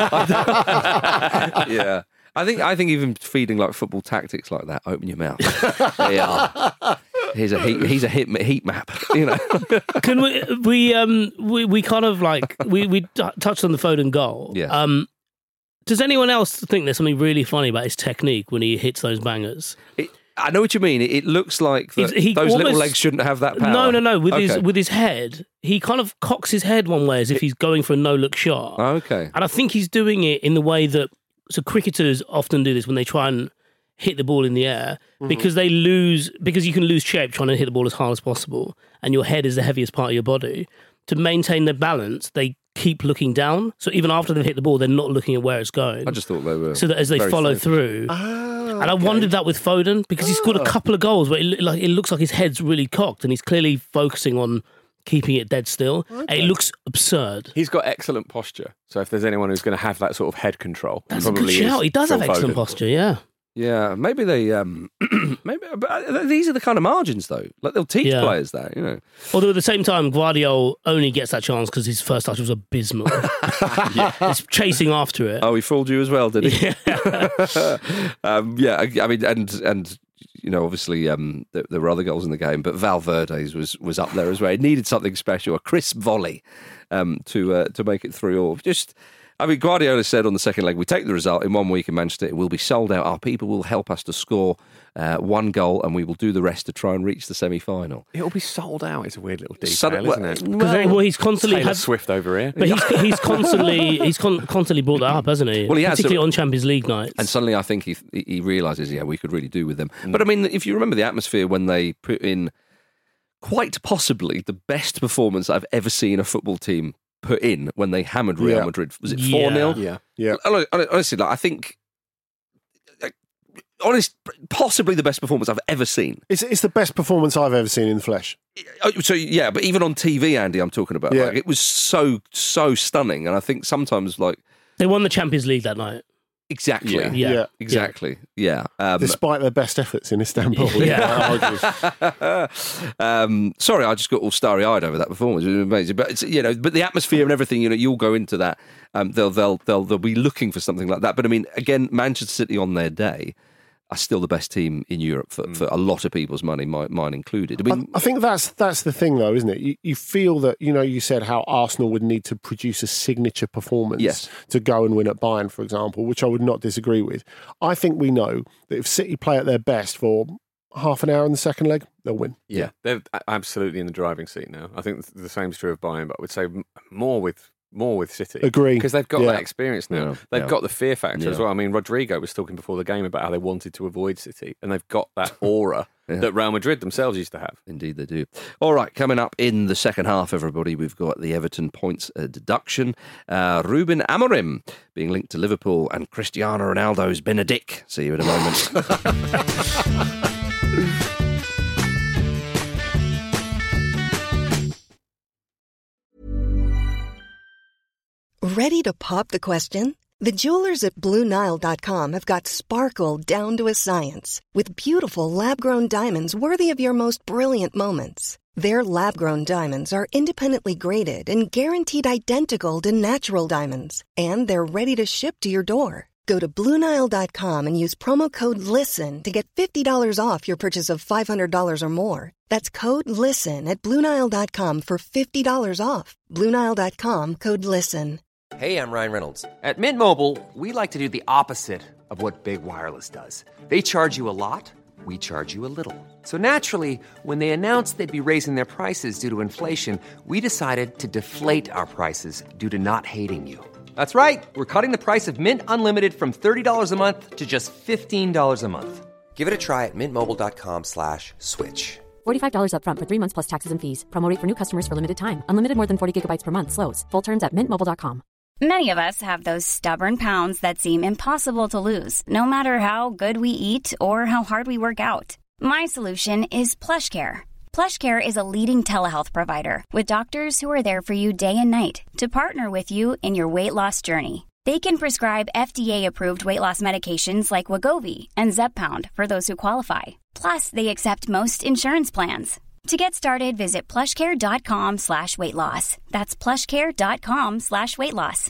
I don't, yeah. I think I think even feeding like football tactics like that, open your mouth. They are. He's a heat. He's a heat, heat map. You know. Can we? We um. We, we kind of like we we t- touched on the Foden goal. Yeah. Um. Does anyone else think there's something really funny about his technique when he hits those bangers? It, I know what you mean. It, it looks like that He- he those little almost- legs shouldn't have that power. No, no, no. With his Okay. with his head, he kind of cocks his head one way as if he's going for a no look shot. Oh, okay. And I think he's doing it in the way that so cricketers often do this when they try and hit the ball in the air because they lose because you can lose shape trying to hit the ball as hard as possible, and your head is the heaviest part of your body. To maintain their balance, they keep looking down. So even after they've hit the ball, they're not looking at where it's going. I just thought they were so that as they very follow focused. through. Ah, And I okay. wondered that with Foden because he scored a couple of goals where it, lo- like, it looks like his head's really cocked and he's clearly focusing on keeping it dead still. And it looks absurd. He's got excellent posture. So if there's anyone who's going to have that sort of head control, That's a good probably shout. is He does Phil have excellent Foden. posture, yeah. Yeah, maybe they. Um, maybe but these are the kind of margins, though. Like they'll teach Yeah. players that, you know. Although at the same time, Guardiola only gets that chance because his first touch was abysmal. yeah. He's chasing after it. Oh, he fooled you as well, did he? Yeah. um, yeah, I, I mean, and and you know, obviously, um, there, there were other goals in the game, but Valverde's was was up there as well. It needed something special, a crisp volley, um, to uh, to make it through. Or just, I mean, Guardiola said on the second leg, we take the result in one week in Manchester. It will be sold out. Our people will help us to score uh, one goal, and we will do the rest to try and reach the semi-final. It'll be sold out. It's a weird little detail, Sudden- isn't well, it? Because well, he's constantly Taylor had, Swift over here. but he's he's constantly he's con- constantly brought that up, hasn't he? Well, he has, particularly so- on Champions League nights. And suddenly, I think he he realizes, yeah, we could really do with them. Mm. But I mean, if you remember the atmosphere when they put in quite possibly the best performance I've ever seen a football team put in when they hammered Real Yeah. Madrid. Was it Yeah. four nil? Yeah. Yeah. Honestly, like, I think, like, honest, possibly the best performance I've ever seen. It's, it's the best performance I've ever seen in the flesh. Oh, So yeah, but even on T V, Andy, I'm talking about. Yeah. Like, it was so so stunning, and I think sometimes like They won the Champions League that night. exactly, Yeah. Yeah. Yeah. exactly, yeah. Um, Despite their best efforts in Istanbul. Yeah. um, sorry, I just got all starry-eyed over that performance. It was amazing, but it's, you know, but the atmosphere and everything, you know, you'll go into that. Um, they'll they'll they'll they'll be looking for something like that. But I mean, again, Manchester City on their day are still the best team in Europe for, for a lot of people's money, my, mine included. I mean, I, I think that's that's the thing, though, isn't it? You, you feel that, you know, you said how Arsenal would need to produce a signature performance Yes. to go and win at Bayern, for example, which I would not disagree with. I think we know that if City play at their best for half an hour in the second leg, they'll win. Yeah, they're absolutely in the driving seat now. I think the same is true of Bayern, but I would say m- more with more with City. Agree. Because they've got Yeah. that experience now. Yeah, They've yeah. got the fear factor as Yeah. well. I mean, Rodrigo was talking before the game about how they wanted to avoid City, and they've got that aura Yeah. that Real Madrid themselves used to have. Indeed, they do. All right, coming up in the second half, everybody, we've got the Everton points uh, deduction. Uh, Ruben Amorim being linked to Liverpool, and Cristiano Ronaldo's been a dick. See you in a moment. Ready to pop the question? The jewelers at Blue Nile dot com have got sparkle down to a science with beautiful lab-grown diamonds worthy of your most brilliant moments. Their lab-grown diamonds are independently graded and guaranteed identical to natural diamonds, and they're ready to ship to your door. Go to Blue Nile dot com and use promo code LISTEN to get fifty dollars off your purchase of five hundred dollars or more. That's code LISTEN at Blue Nile dot com for fifty dollars off. Blue Nile dot com, code LISTEN. Hey, I'm Ryan Reynolds. At Mint Mobile, we like to do the opposite of what Big Wireless does. They charge you a lot, we charge you a little. So naturally, when they announced they'd be raising their prices due to inflation, we decided to deflate our prices due to not hating you. That's right. We're cutting the price of Mint Unlimited from thirty dollars a month to just fifteen dollars a month. Give it a try at mintmobile.com slash switch. forty-five dollars up front for three months plus taxes and fees. Promo rate for new customers for limited time. Unlimited more than forty gigabytes per month slows. Full terms at mint mobile dot com. Many of us have those stubborn pounds that seem impossible to lose, no matter how good we eat or how hard we work out. My solution is PlushCare. PlushCare is a leading telehealth provider with doctors who are there for you day and night to partner with you in your weight loss journey. They can prescribe F D A-approved weight loss medications like Wegovy and Zepbound for those who qualify. Plus, they accept most insurance plans. To get started, visit plushcare.com slash weight loss. That's plushcare.com slash weight loss.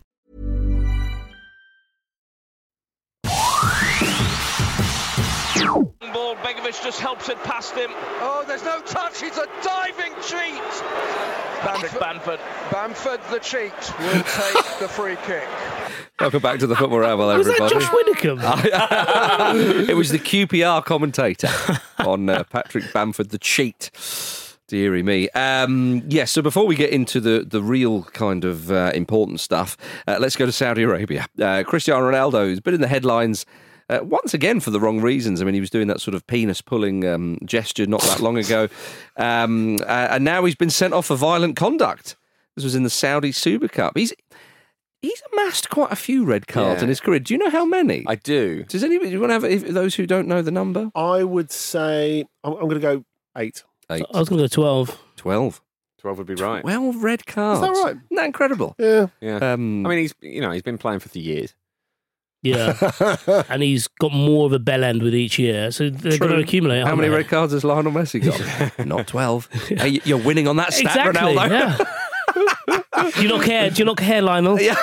Ball, Begovic just helps it past him. Oh, there's no touch. It's a diving cheat. Bamford, Bamford. Bamford, the cheat, will take the free kick. Welcome back to the Football Ramble, everybody. Was that Josh Widdicombe? It was the Q P R commentator on uh, Patrick Bamford, the cheat. Deary me. Um, yes, yeah, so before we get into the, the real kind of uh, important stuff, uh, let's go to Saudi Arabia. Uh, Cristiano Ronaldo has been in the headlines uh, once again for the wrong reasons. I mean, he was doing that sort of penis-pulling um, gesture not that long ago. Um, uh, and now he's been sent off for violent conduct. This was in the Saudi Super Cup. He's he's amassed quite a few red cards Yeah. in his career. Do you know how many? I do. Does anybody, do you want to have, if, those who don't know the number? I would say, I'm, I'm going to go eight. Eight. I was going to go twelve. Twelve. twelve would be right. Twelve red cards. Is that right? Isn't that incredible? Yeah. Yeah. Um, I mean, he's you know he's been playing for the years. Yeah. And he's got more of a bell end with each year, so they're True. going to accumulate. How aren't many they? red cards has Lionel Messi got? Not twelve. Hey, you're winning on that stat, Exactly. Ronaldo. Yeah. Do you not care? Do you not care, Lionel? Yeah.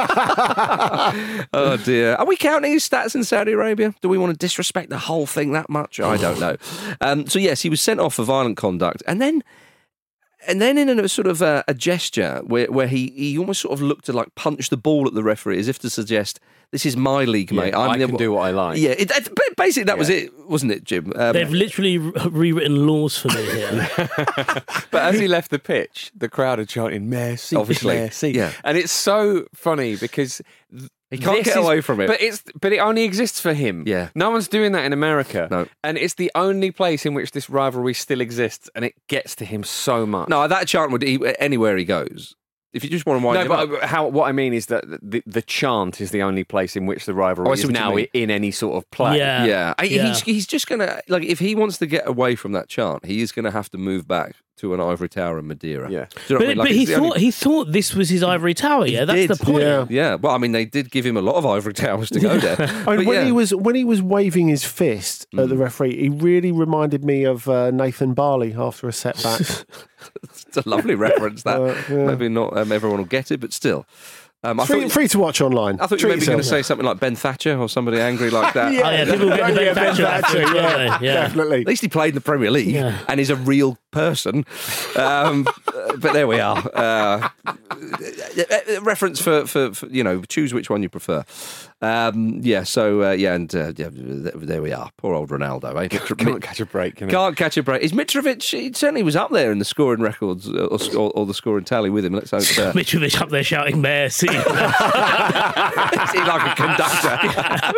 Oh dear. Are we counting his stats in Saudi Arabia? Do we want to disrespect the whole thing that much? I don't know. Um, so yes, he was sent off for violent conduct, and then, and then in a sort of a, a gesture where where he he almost sort of looked to like punch the ball at the referee as if to suggest, "This is my league, mate. Yeah, I'm I the, can do what I like." Yeah. It, it, basically, that was Yeah. it, wasn't it, Jim? Um, They've literally re- rewritten laws for me here. But as he left the pitch, the crowd are chanting "Messi, Obviously, Messi," yeah. and it's so funny because He can't this get is- away from it. But it's but it only exists for him. Yeah. no one's doing that in America. No. And it's the only place in which this rivalry still exists, and it gets to him so much. No, that chant would he, anywhere he goes. If you just want to wind No, him but up. how, what I mean is that the, the chant is the only place in which the rivalry Oh, I see is what you now mean. in any sort of play. Yeah. Yeah, I, Yeah. He's, he's just going to, like, if he wants to get away from that chant, he is going to have to move back to an ivory tower in Madeira. Yeah. Do you know what I But, mean? Like, but he it's the thought only- he thought this was his ivory tower. Yeah, that's did. the point. Yeah. Yeah, well, I mean, they did give him a lot of ivory towers to go there. I mean, But when yeah. he was when he was waving his fist at the referee, he really reminded me of uh, Nathan Barley after a setback. It's a lovely reference, that. Uh, yeah. Maybe not um, everyone will get it, but still. Um, I free, thought, free to watch online. I thought you were Treat maybe going to yourself. say something like Ben Thatcher or somebody angry like that. Oh, yeah, people get the Ben Yeah, Ben Thatcher Thatcher, reference, yeah, don't they? Yeah. definitely. At least he played in the Premier League Yeah. and is a real person. Um, but there we are. Uh, reference for, for, for, you know, choose which one you prefer. Um, yeah, so, uh, yeah, and uh, yeah, there we are. Poor old Ronaldo, eh? Can't catch a break, can he? Can't catch a break. Is Mitrovic, he certainly was up there in the scoring records or, or, or the scoring tally with him. Let's hope. Uh, Mitrovic up there shouting Messi. is he like a conductor?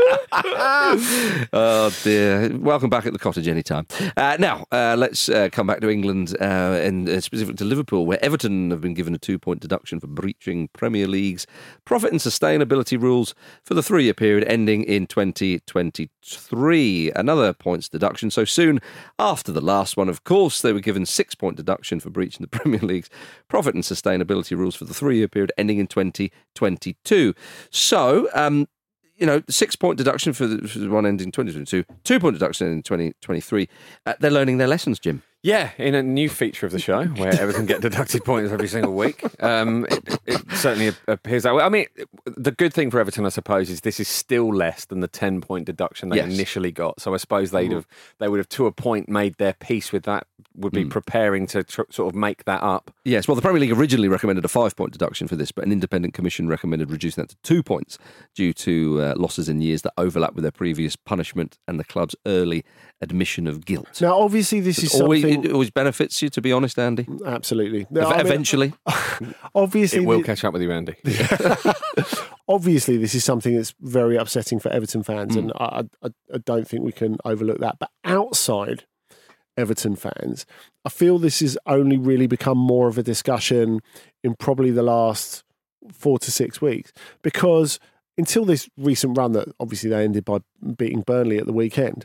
Oh dear. Welcome back at the cottage anytime. Uh, now, uh, let's uh, come back to England uh, and uh, specifically to Liverpool, where Everton have been given a two-point deduction for breaching Premier League's profit and sustainability rules for the three-year period ending in twenty twenty-three. Another points deduction so soon after the last one. Of course, they were given six-point deduction for breaching the Premier League's profit and sustainability rules for the three-year period ending in twenty twenty-two. So, um, you know, six-point deduction for the, for the one ending in twenty twenty-two, two-point deduction in twenty twenty-three. Uh, they're learning their lessons, Jim. Yeah, in a new feature of the show where everything get deducted points every single week. Um, it, it certainly appears that way. I mean, the good thing for Everton, I suppose, is this is still less than the ten-point deduction they Yes. initially got. So I suppose they'd have they would have to a point made their peace with that. Would be preparing to tr- sort of make that up. Yes, well, the Premier League originally recommended a five-point deduction for this, but an independent commission recommended reducing that to two points due to uh, losses in years that overlap with their previous punishment and the club's early admission of guilt. Now, obviously, this is always, something. it always benefits you, to be honest, Andy. Absolutely. Ev- I mean, eventually. obviously, It will the- catch up with you, Andy. obviously, this is something that's very upsetting for Everton fans, Mm. and I, I, I don't think we can overlook that. But outside Everton fans, I feel this has only really become more of a discussion in probably the last four to six weeks, because until this recent run that obviously they ended by beating Burnley at the weekend,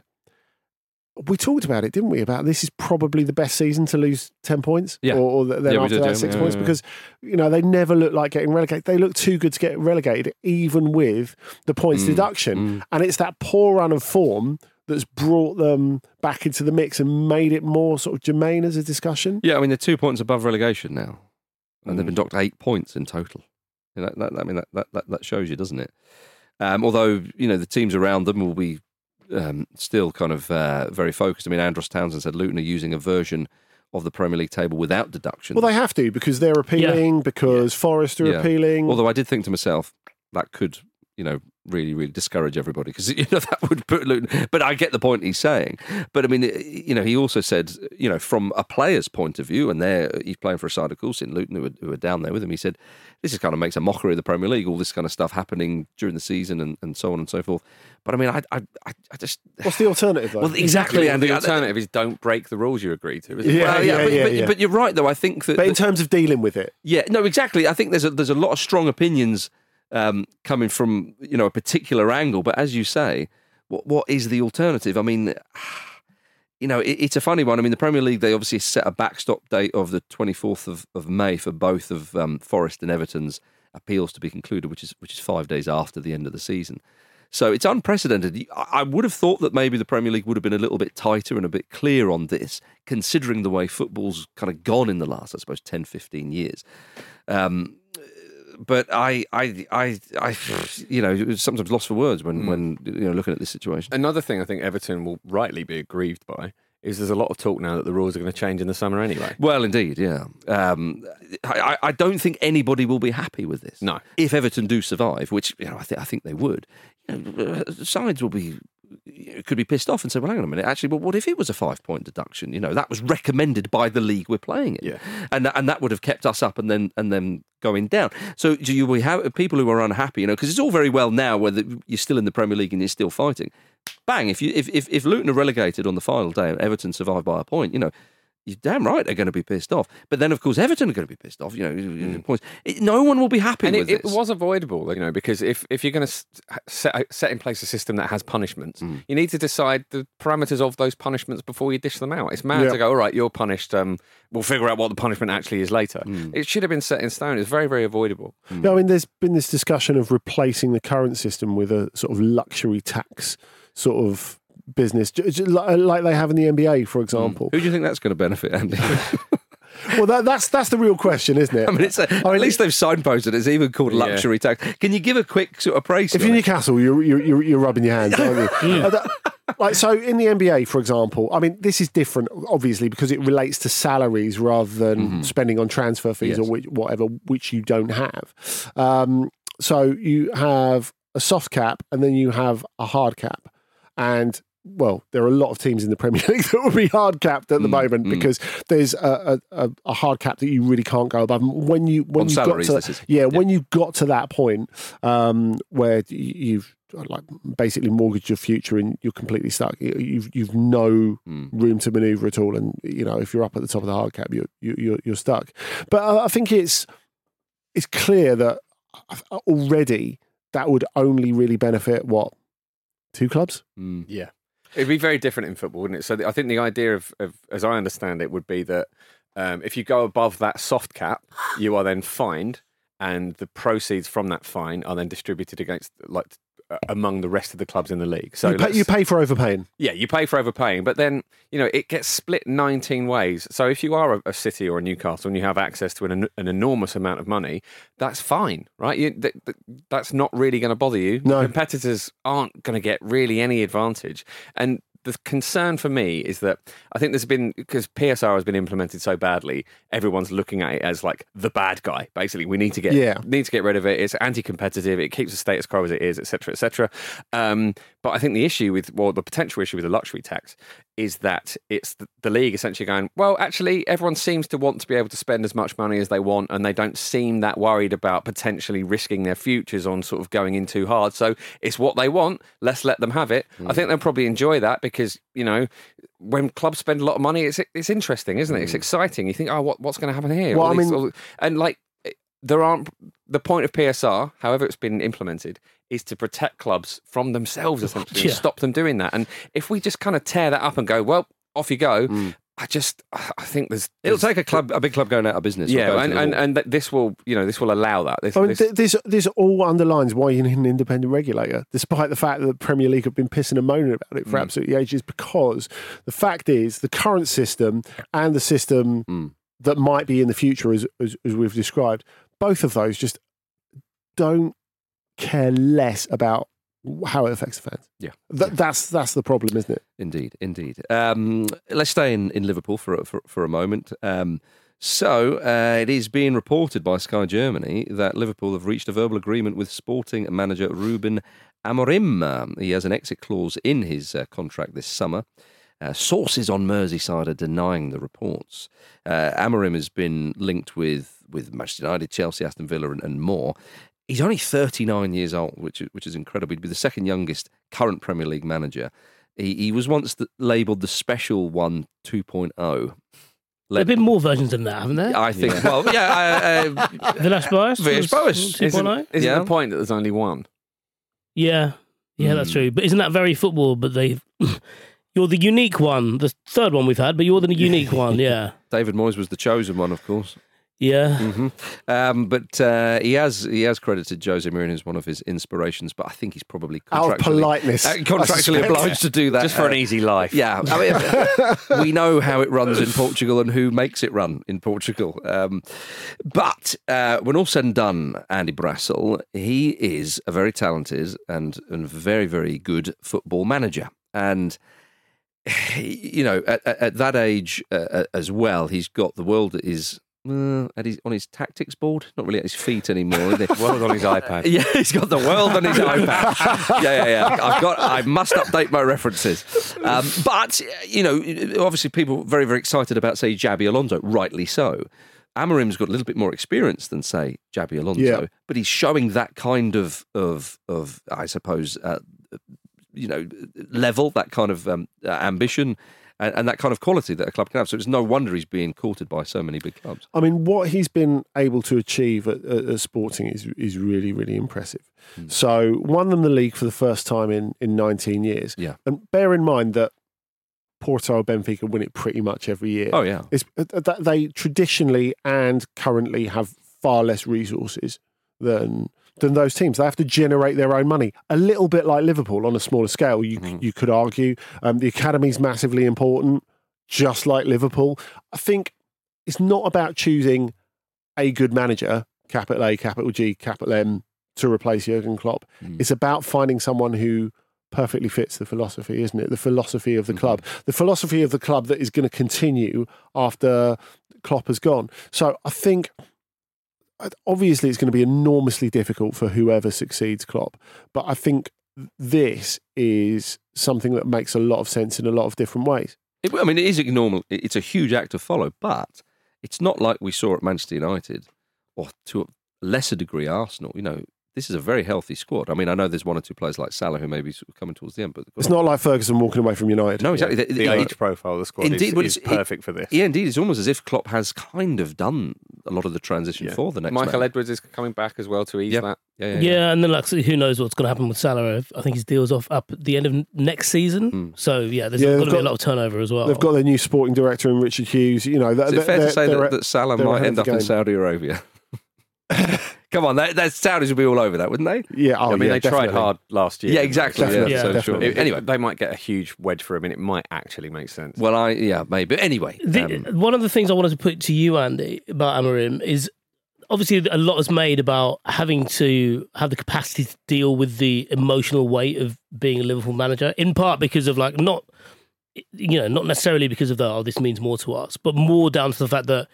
we talked about it, didn't we? About this is probably the best season to lose ten points, Yeah. or, or then Yeah, we after did, that yeah. six Yeah, points, yeah. because you know they never look like getting relegated. They look too good to get relegated, even with the points Mm, deduction. mm. And it's that poor run of form that's brought them back into the mix and made it more sort of germane as a discussion. Yeah, I mean, they're two points above relegation now, and Mm. they've been docked eight points in total. You know, that, I mean, that, that, that, that shows you, doesn't it? Um, although, you know, the teams around them will be um, still kind of uh, very focused. I mean, Andros Townsend said Luton are using a version of the Premier League table without deduction. Well, they have to, because they're appealing, because Forest are Yeah. appealing. Although I did think to myself, that could, you know, really, really discourage everybody, because, you know, that would put Luton. But I get the point he's saying. But I mean, you know, he also said, you know, from a player's point of view, and there he's playing for a side, of course, in Luton, who are, who are down there with him. He said, this is kind of makes a mockery of the Premier League, all this kind of stuff happening during the season and, and so on and so forth. But I mean, I, I, I I just. What's the alternative, though? Well, exactly. And And the alternative is don't break the rules you agreed to. Isn't it? Yeah, well, yeah, yeah, but, yeah, but, yeah. but you're right, though. I think that. But in terms of dealing with it, Yeah, no, exactly. I think there's a, there's a lot of strong opinions um, coming from, you know, a particular angle. But as you say, what what is the alternative? I mean, you know, it, it's a funny one. I mean, the Premier League, they obviously set a backstop date of the twenty-fourth of, of May for both of um, Forest and Everton's appeals to be concluded, which is which is five days after the end of the season. So it's unprecedented. I I would have thought that maybe the Premier League would have been a little bit tighter and a bit clear on this, considering the way football's kind of gone in the last, I suppose, ten, fifteen years. Um, but I, I, I, I, you know, it was sometimes lost for words when, Mm. when you know, looking at this situation. Another thing I think Everton will rightly be aggrieved by is there's a lot of talk now that the rules are going to change in the summer anyway. Well, indeed, yeah. Um, I, I don't think anybody will be happy with this. No. If Everton do survive, which you know, I think I think they would, you know, sides will be could be pissed off and say, well, hang on a minute, actually, but what if it was a five-point deduction? You know, that was recommended by the league we're playing in. Yeah. And, and that would have kept us up and then and then going down. So do you we have people who are unhappy, you know, because it's all very well now whether you're still in the Premier League and you're still fighting. Bang, if you if, if, if Luton are relegated on the final day and Everton survive by a point, you know, you're damn right they're going to be pissed off. But then, of course, Everton are going to be pissed off. You know, mm. points. It, no one will be happy And with it, it this. was avoidable, you know, because if, if you're going to set, set in place a system that has punishments, Mm. you need to decide the parameters of those punishments before you dish them out. It's mad Yeah. to go, all right, you're punished. Um, we'll figure out what the punishment actually is later. Mm. It should have been set in stone. It's very, very avoidable. No, I mean, there's been this discussion of replacing the current system with a sort of luxury tax sort of business, j- j- li- like they have in the N B A, for example. Who do you think that's going to benefit, Andy? Well, that, that's that's the real question, isn't it? I mean, it's a, at least they've signposted. It's even called Yeah. luxury tax. Can you give a quick sort of praise? If on you're it? Newcastle, you're, you're you're you're rubbing your hands, aren't you? Uh, that- like so, in the N B A, for example, I mean, this is different, obviously, because it relates to salaries rather than spending on transfer fees Yes. or which, whatever, which you don't have. Um, so you have a soft cap, and then you have a hard cap, and well, there are a lot of teams in the Premier League that will be hard capped at the Mm, moment mm. because there's a, a, a hard cap that you really can't go above. And when you when On you got salaries, to this is. yeah, when you got to that point um, where y- you've like basically mortgaged your future and you're completely stuck, you- you've you've no Mm. room to manoeuvre at all. And you know, if you're up at the top of the hard cap, you're you- you're, you're stuck. But I I think it's it's clear that already that would only really benefit what two clubs. Mm. Yeah. It'd be very different in football, wouldn't it? So I think the idea of, of as I understand it, would be that um, if you go above that soft cap, you are then fined, and the proceeds from that fine are then distributed against, like, uh, among the rest of the clubs in the league. So you, pay, let's- you pay for overpaying. yeah, you pay for overpaying, but then, you know, it gets split nineteen ways. So if you are a, a City or a Newcastle and you have access to an, an enormous amount of money, that's fine, right? You, th- th- that's not really going to bother you. No. Competitors aren't going to get really any advantage. And the concern for me is that I think there's been, because P S R has been implemented so badly, everyone's looking at it as like the bad guy. Basically, we need to get Yeah. need to get rid of it. It's anti-competitive. It keeps the status quo as it is, et cetera, et cetera. Um, but I think the issue with, well, the potential issue with the luxury tax is that it's the, the league essentially going, well, actually, everyone seems to want to be able to spend as much money as they want, and they don't seem that worried about potentially risking their futures on sort of going in too hard. So it's what they want. Let's let them have it. Mm. I think they'll probably enjoy that because, you know, when clubs spend a lot of money, it's it's interesting, isn't it? Mm. It's exciting. You think, oh, what, what's going to happen here? Well, all I these, mean, all, and like, there aren't the point of P S R, however it's been implemented, is to protect clubs from themselves, essentially, Yeah. and stop them doing that. And if we just kind of tear that up and go, well, off you go, Mm. I just, I think there's, It'll there's take a club, a big club going out of business. or yeah, going to and, the and wall. and that this will, you know, this will allow that. This, I mean, this, th- this this all underlines why you need an independent regulator, despite the fact that the Premier League have been pissing and moaning about it for Mm. absolutely ages. Because the fact is, the current system and the system Mm. that might be in the future, as, as as we've described, both of those just don't care less about how it affects the fans. Yeah. Th- that's that's the problem, isn't it? Indeed, indeed. Um, let's stay in, in Liverpool for, a- for for a moment. Um, so uh, it is being reported by Sky Germany that Liverpool have reached a verbal agreement with Sporting manager Ruben Amorim. Um, he has an exit clause in his uh, contract this summer. Uh, sources on Merseyside are denying the reports. Uh, Amorim has been linked with with Manchester United, Chelsea, Aston Villa, and, and more. He's only thirty-nine years old, which which is incredible. He'd be the second youngest current Premier League manager. He, he was once the, labelled the Special One two point oh. There have been more versions than that, haven't there? I think. Yeah. Well, yeah. Uh, uh, Villas-Boas? Villas-Boas. two point oh? isn't, isn't Yeah. the point that there's only one? Yeah, yeah, that's Mm. true. But isn't that very football? But they, you're the unique one, the third one we've had, but you're the unique one. Yeah, David Moyes was the chosen one, of course. yeah. hmm Um, but uh, he has he has credited Jose Mourinho as one of his inspirations. But I think he's probably Out of contractually, politeness, uh, I contractually suspect. obliged to do that Just for an Uh, easy life. Yeah, I mean, we know how it runs in Portugal and who makes it run in Portugal. Um, but uh, when all said and done, Andy Brassel, he is a very talented and, and very, very good football manager. And, you know, at, at, at that age uh, as well, he's got the world at his... Uh, at his, on his tactics board, not really at his feet anymore. Is it? World on his iPad. Yeah, he's got the world on his iPad. Yeah, yeah, yeah. I've got. I must update my references. Um, but you know, obviously, people very, very excited about, say, Xabi Alonso. Rightly so. Amorim's got a little bit more experience than, say, Xabi Alonso, Yeah. but he's showing that kind of of of I suppose, uh, you know, level, that kind of um, uh, ambition. And, and that kind of quality that a club can have. So it's no wonder he's being courted by so many big clubs. I mean, what he's been able to achieve at, at, at Sporting is is really, really impressive. Mm. So won them the league for the first time in, in nineteen years. Yeah. And bear in mind that Porto or Benfica win it pretty much every year. Oh, yeah. It's, that they traditionally and currently have far less resources than than those teams. They have to generate their own money. A little bit like Liverpool on a smaller scale, you Mm. you could argue. Um, the academy's massively important, just like Liverpool. I think it's not about choosing a good manager, capital A, capital G, capital M, to replace Jurgen Klopp. Mm. It's about finding someone who perfectly fits the philosophy, isn't it? The philosophy of the Mhm. club. The philosophy of the club that is going to continue after Klopp has gone. So I think... Obviously, it's going to be enormously difficult for whoever succeeds Klopp. But I think this is something that makes a lot of sense in a lot of different ways. It, I mean, it is normal. It's a huge act to follow, but it's not like we saw at Manchester United, or to a lesser degree Arsenal. You know, this is a very healthy squad. I mean, I know there's one or two players like Salah who may be sort of coming towards the end, but It's not like Ferguson walking away from United. no, exactly. The, the age profile of the squad Indeed, is, well, is it's- it- perfect for this. Yeah, indeed. It's almost as if Klopp has kind of done a lot of the transition for the next Michael man. Edwards is coming back as well to ease Yeah. that. Yeah, yeah, Yeah, yeah. and then like so who knows what's going to happen with Salah? I think his deal's off up at the end of next season. Mm. So yeah, there's Yeah, going they've to be a got- lot of turnover as well. They've got their new sporting director in Richard Hughes. You know, Is it fair to say they're- that, that Salah they're might ahead end of up the in game. Saudi Arabia? Come on, that, that Saudis would be all over that, wouldn't they? Yeah, oh, I mean, yeah, they tried definitely. hard last year. Yeah, exactly. Definitely. Yeah, Yeah, so definitely. sure. It- Anyway, they might get a huge wedge for him, and it might actually make sense. well, I yeah maybe. Anyway, The, um, one of the things I wanted to put to you, Andy, about Amorim is obviously a lot is made about having to have the capacity to deal with the emotional weight of being a Liverpool manager, in part because of like not, you know, not necessarily because of the, oh, this means more to us, but more down to the fact that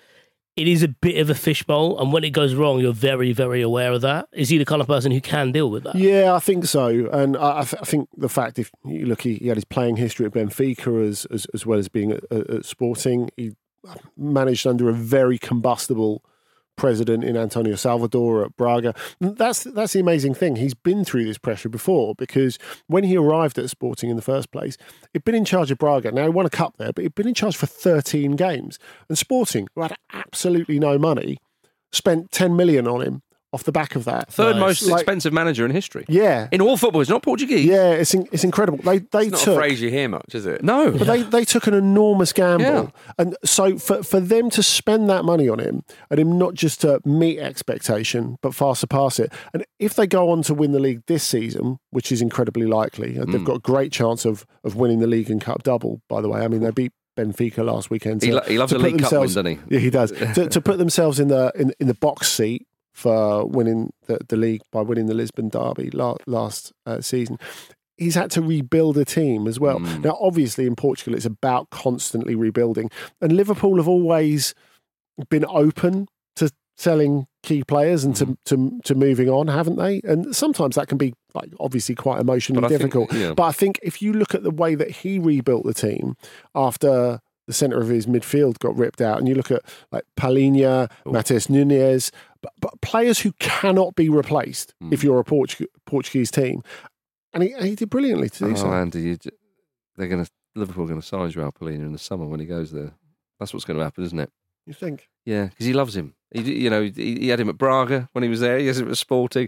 it is a bit of a fishbowl, and when it goes wrong, you're very, very aware of that. Is he the kind of person who can deal with that? Yeah, I think so. And I, I, th- I think the fact, if you look, he, he had his playing history at Benfica as as, as well as being at, at, at Sporting. He managed under a very combustible president in Antonio Salvador at Braga. That's that's the amazing thing. He's been through this pressure before, because when he arrived at Sporting in the first place, he'd been in charge of Braga. Now, he won a cup there, but he'd been in charge for thirteen games. And Sporting, who had absolutely no money, spent ten million on him off the back of that. Third Nice. most Like- expensive manager in history. Yeah. In all football, it's not Portuguese. Yeah, it's in, it's incredible. They they It's not took a phrase you hear much, is it? No. But they, they took an enormous gamble. Yeah. And so for, for them to spend that money on him, and him not just to meet expectation, but far surpass it. And if they go on to win the league this season, which is incredibly likely, and they've got a great chance of, of winning the league and cup double, by the way. I mean, they beat Benfica last weekend. He, to- lo- he loves to a put League Cup win, themselves- doesn't he? Yeah, he does. to, to put themselves in the in, in the box seat for winning the, the league by winning the Lisbon derby last, last uh, season. He's had to rebuild a team as well. Mm. Now, obviously, in Portugal, it's about constantly rebuilding. And Liverpool have always been open to selling key players and to, to, to moving on, haven't they? And sometimes that can be, like, obviously quite emotionally But I think- difficult. yeah. But I think if you look at the way that he rebuilt the team after the centre of his midfield got ripped out, and you look at like Palhinha, Matheus Nunes, but, but players who cannot be replaced Mm. if you're a Portu- Portuguese team. And he, he did brilliantly to do Oh, so. Andy, you, j- they're going to Liverpool are going to sign Joao Palhinha in the summer when he goes there. That's what's going to happen, isn't it? You think? Yeah, because he loves him. He, you know, he, he had him at Braga when he was there. He has him at Sporting.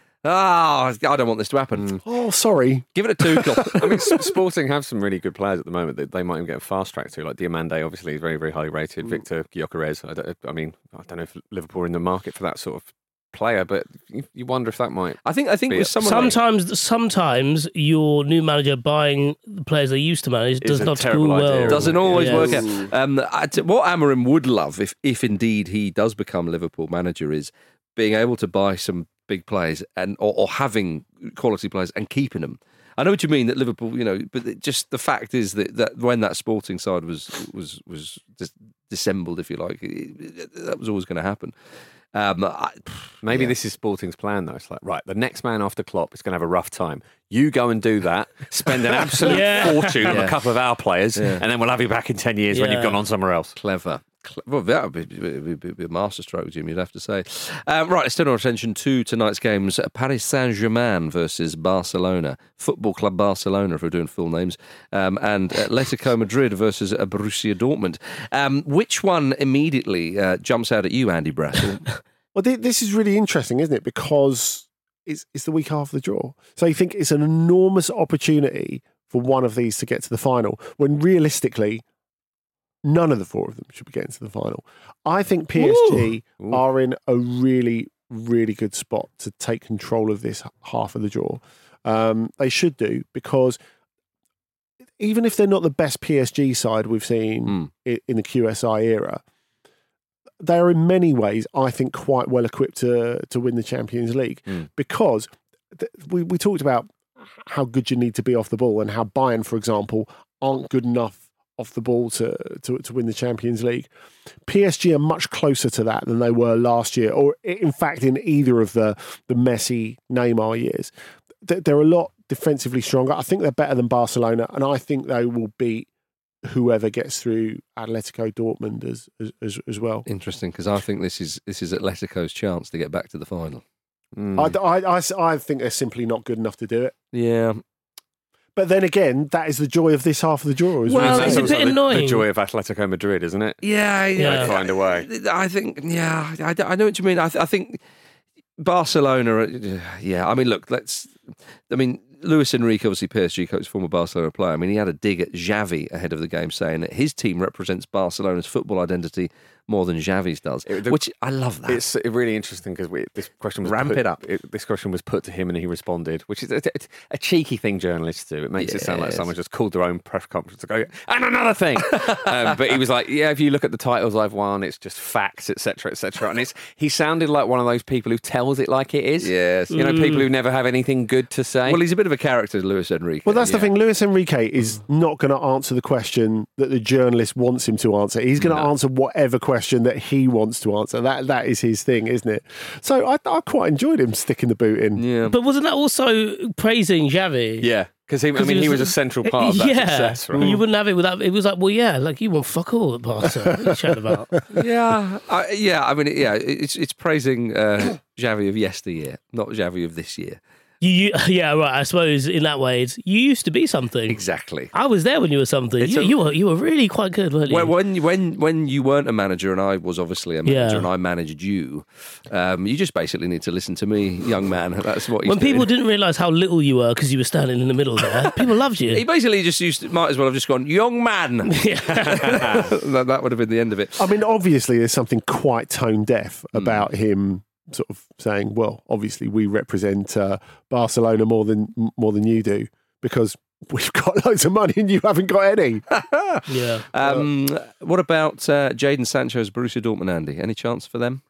Ah, I don't want this to happen. Oh, sorry. Give it a Tuchel. I mean, S- Sporting have some really good players at the moment that they might even get a fast track to. Like Diomande, obviously, is very, very highly rated. Victor Gyökeres. I, don't- I mean, I don't know if Liverpool are in the market for that sort of player, but you, you wonder if that might. I think. I think be with it. someone like- Sometimes, sometimes your new manager buying the players they used to manage does a not terrible school idea, well. isn't doesn't it? always Yes. work out. Um, I t- what Amorim would love, if if indeed he does become Liverpool manager, is being able to buy some big players and or, or having quality players and keeping them. I know what you mean, that Liverpool, you know, but it just the fact is that, that when that Sporting side was was was dis- dissembled, if you like, it, it, that was always going to happen. Um, I, Maybe yeah. this is Sporting's plan, though. It's like, right, the next man after Klopp is going to have a rough time. You go and do that, spend an absolute Yeah. fortune on Yeah. a couple of our players, Yeah. and then we'll have you back in ten years when Yeah. you've gone on somewhere else. Clever. Cle- Well, that would be, be, be, be- be a masterstroke, Jim, you'd have to say. Um, right, let's turn our attention to tonight's games. Paris Saint-Germain versus Barcelona. Football Club Barcelona, if we're doing full names. Um, and Atletico Madrid versus uh, Borussia Dortmund. Um, which one immediately uh, jumps out at you, Andy Brassel? Well, thi- this is really interesting, isn't it? Because it's, it's the week after the draw. So you think it's an enormous opportunity for one of these to get to the final, when realistically, none of the four of them should be getting to the final. I think P S G Ooh. are in a really, really good spot to take control of this half of the draw. Um, they should do, because even if they're not the best P S G side we've seen Mm. i- in the Q S I era, they are in many ways, I think, quite well equipped to to win the Champions League, Mm. because th- we we talked about how good you need to be off the ball, and how Bayern, for example, aren't good enough off the ball to, to to win the Champions League. P S G are much closer to that than they were last year, or in fact in either of the the Messi, Neymar years. Th- They're a lot defensively stronger. I think they're better than Barcelona, and I think they will beat whoever gets through Atletico Dortmund as as, as, as well. Interesting, because I think this is this is Atletico's chance to get back to the final. Mm. I, I, I, I think they're simply not good enough to do it. Yeah. But then again, that is the joy of this half of the draw. As Well, well. it's a also bit the, annoying. the joy of Atletico Madrid, isn't it? Yeah, Yeah. They find a way. I think, yeah, I, I know what you mean. I, th- I think Barcelona, uh, yeah, I mean, look, let's, I mean, Luis Enrique, obviously P S G coach, former Barcelona player, I mean, he had a dig at Xavi ahead of the game, saying that his team represents Barcelona's football identity more than Xavi's does, It- the- which I love that. It's really interesting because this question was Ramp put, it up. this question was put to him and he responded, which is a, a, a cheeky thing journalists do. It makes it sound like Yes. someone just called their own press conference to go, and another thing. um, but he was like, yeah, if you look at the titles I've won, it's just facts, et cetera, et cetera. And it's he sounded like one of those people who tells it like it is. Yes. You know, people who never have anything good to say. Well, he's a bit of a character, Luis Enrique. Well, that's the Yeah. thing. Luis Enrique is not going to answer the question that the journalist wants him to answer. He's going to No. answer whatever question question that he wants to answer. That That is his thing, isn't it? So I, I quite enjoyed him sticking the boot in. Yeah. But wasn't that also praising Xavi? Yeah. Because he, I mean, he was a central part of that yeah, success, right? You wouldn't have it without. It was like, well, yeah, like you want fuck all at Barca. What are you chatting about? Yeah, I, yeah. I mean, yeah, it's it's praising uh, Xavi of yesteryear, not Xavi of this year. You, you, yeah, right. I suppose in that way, it's you used to be something. Exactly. I was there when you were something. You, a- you were you were really quite good, weren't you? When when when when you weren't a manager and I was obviously a manager Yeah. and I managed you, um, you just basically need to listen to me, young man. That's what he's when doing. people didn't realise how little you were because you were standing in the middle there, people loved you. He basically just used to, might as well have just gone, young man. that, that would have been the end of it. I mean, obviously, there's something quite tone deaf Hmm. about him sort of saying, well, obviously, we represent uh, Barcelona more than more than you do because we've got loads of money and you haven't got any. Yeah. Um, what about uh, Jadon Sancho's Borussia Dortmund, Andy? Any chance for them?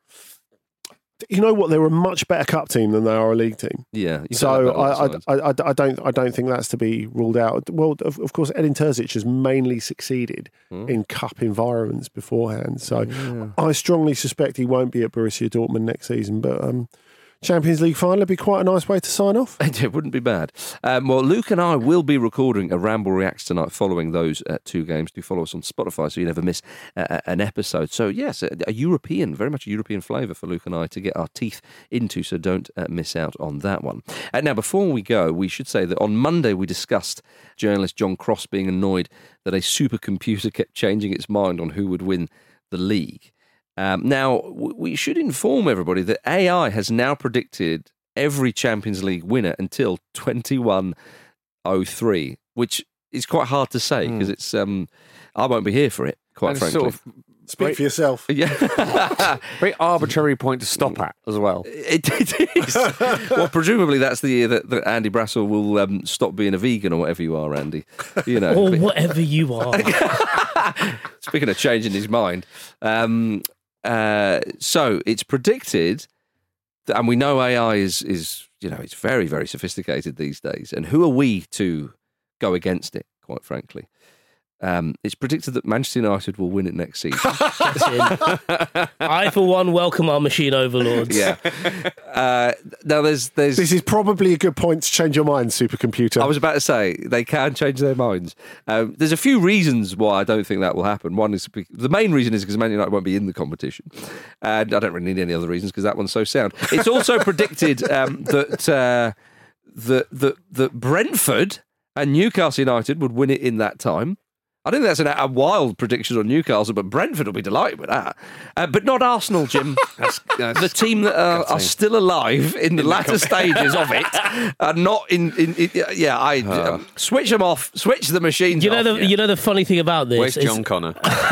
You know what? They're a much better cup team than they are a league team. Yeah. you've So heard that I, on I, the I, I don't I don't think that's to be ruled out. Well, of, of course, Edin Terzic has mainly succeeded Hmm. in cup environments beforehand. So I strongly suspect he won't be at Borussia Dortmund next season. But um, Champions League final would be quite a nice way to sign off. It wouldn't be bad. Um, well, Luke and I will be recording a Ramble Reacts tonight following those uh, two games. Do follow us on Spotify so you never miss uh, an episode. So, yes, a, a European, very much a European flavour for Luke and I to get our teeth into, so don't uh, miss out on that one. Uh, now, before we go, we should say that on Monday we discussed journalist John Cross being annoyed that a supercomputer kept changing its mind on who would win the league. Um, now, w- we should inform everybody that A I has now predicted every Champions League winner until twenty-one oh three, which is quite hard to say because it's um, I won't be here for it, quite And frankly. sort of Speak for yourself. Yeah. very arbitrary point to stop at as well. It, it is. Well, presumably that's the year that, that Andy Brassel will um, stop being a vegan or whatever you are, Andy. You know, Or whatever you are. Speaking of changing his mind, um, uh, so it's predicted, that, and we know A I is is you know it's very very sophisticated these days. And who are we to go against it? Quite frankly, um, it's predicted that Manchester United will win it next season. I, for one, welcome our machine overlords. Yeah. Uh, now there's there's. This is probably a good point to change your mind, supercomputer. I was about to say they can change their minds. Um, there's a few reasons why I don't think that will happen. One is be- the main reason is because Man United won't be in the competition, and I don't really need any other reasons because that one's so sound. It's also predicted um, that uh, that that that Brentford and Newcastle United would win it in that time. I think that's an, a wild prediction on Newcastle, but Brentford will be delighted with that. Uh, but not Arsenal, Jim. That's, that's The team that are, are still alive in the latter stages of it are not in. in, in yeah, I um, switch them off. Switch the machines. You know off. the you know the funny thing about this Where's is, John Connor?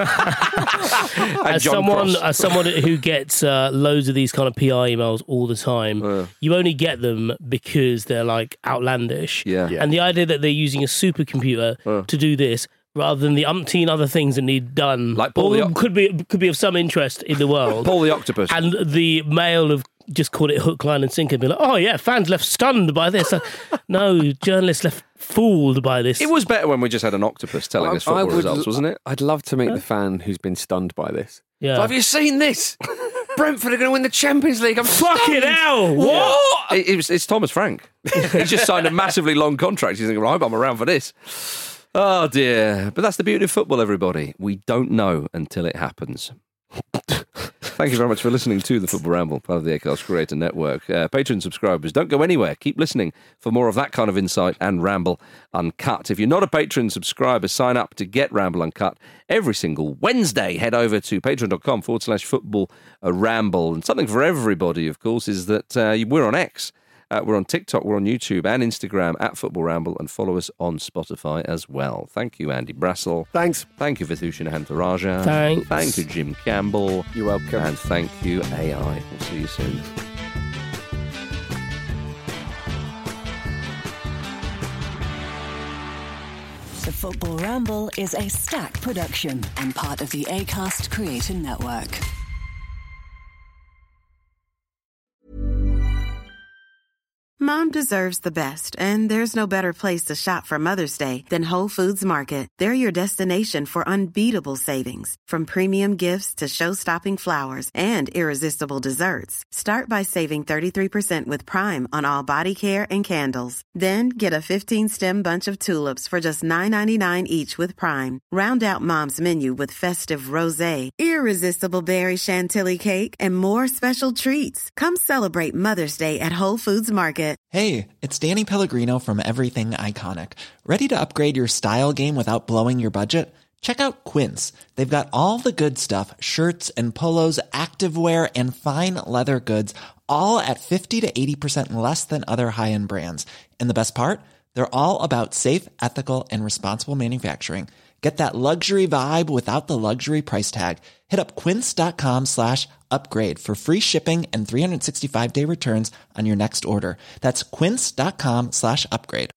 And as John someone Cross. as someone who gets uh, loads of these kind of P R emails all the time, you only get them because they're like outlandish. Yeah. Yeah. And the idea that they're using a supercomputer to do this rather than the umpteen other things that need done, Like Paul or the Oc- could be could be of some interest in the world. Paul the Octopus. And the Mail have just called it hook, line, and sinker. And be like, oh yeah, fans left stunned by this. Like, no, journalists left fooled by this. It was better when we just had an octopus telling us football results, wasn't it? I'd love to meet the fan who's been stunned by this. Yeah. Have you seen this? Brentford are going to win the Champions League. I'm Fucking stunned. hell! What? It, it was, it's Thomas Frank. He's just signed a massively long contract. He's thinking, well, I hope I'm around for this. Oh dear. But that's the beauty of football, everybody. We don't know until it happens. Thank you very much for listening to the Football Ramble, part of the Acast Creator Network. Uh, Patreon subscribers, don't go anywhere. Keep listening for more of that kind of insight and Ramble Uncut. If you're not a Patreon subscriber, sign up to get Ramble Uncut every single Wednesday. Head over to patreon.com forward slash football ramble. And something for everybody, of course, is that uh, we're on X. Uh, we're on TikTok, we're on YouTube and Instagram at Football Ramble, and follow us on Spotify as well. Thank you, Andy Brassel. Thanks. Thank you, Vithushan Hantaraja. Thanks. Thank you, Jim Campbell. You're welcome. And thank you, A I. We'll see you soon. The Football Ramble is a Stack production and part of the Acast Creator Network. Mom deserves the best, and there's no better place to shop for Mother's Day than Whole Foods Market. They're your destination for unbeatable savings, from premium gifts to show-stopping flowers and irresistible desserts. Start by saving thirty-three percent with Prime on all body care and candles. Then get a fifteen-stem bunch of tulips for just nine ninety-nine each with Prime. Round out Mom's menu with festive rosé, irresistible berry chantilly cake, and more special treats. Come celebrate Mother's Day at Whole Foods Market. Hey, it's Danny Pellegrino from Everything Iconic. Ready to upgrade your style game without blowing your budget? Check out Quince. They've got all the good stuff, shirts and polos, activewear, and fine leather goods, all at fifty to eighty percent less than other high-end brands. And the best part? They're all about safe, ethical, and responsible manufacturing. Get that luxury vibe without the luxury price tag. Hit up quince.com slash upgrade for free shipping and three sixty-five day returns on your next order. That's quince.com slash upgrade.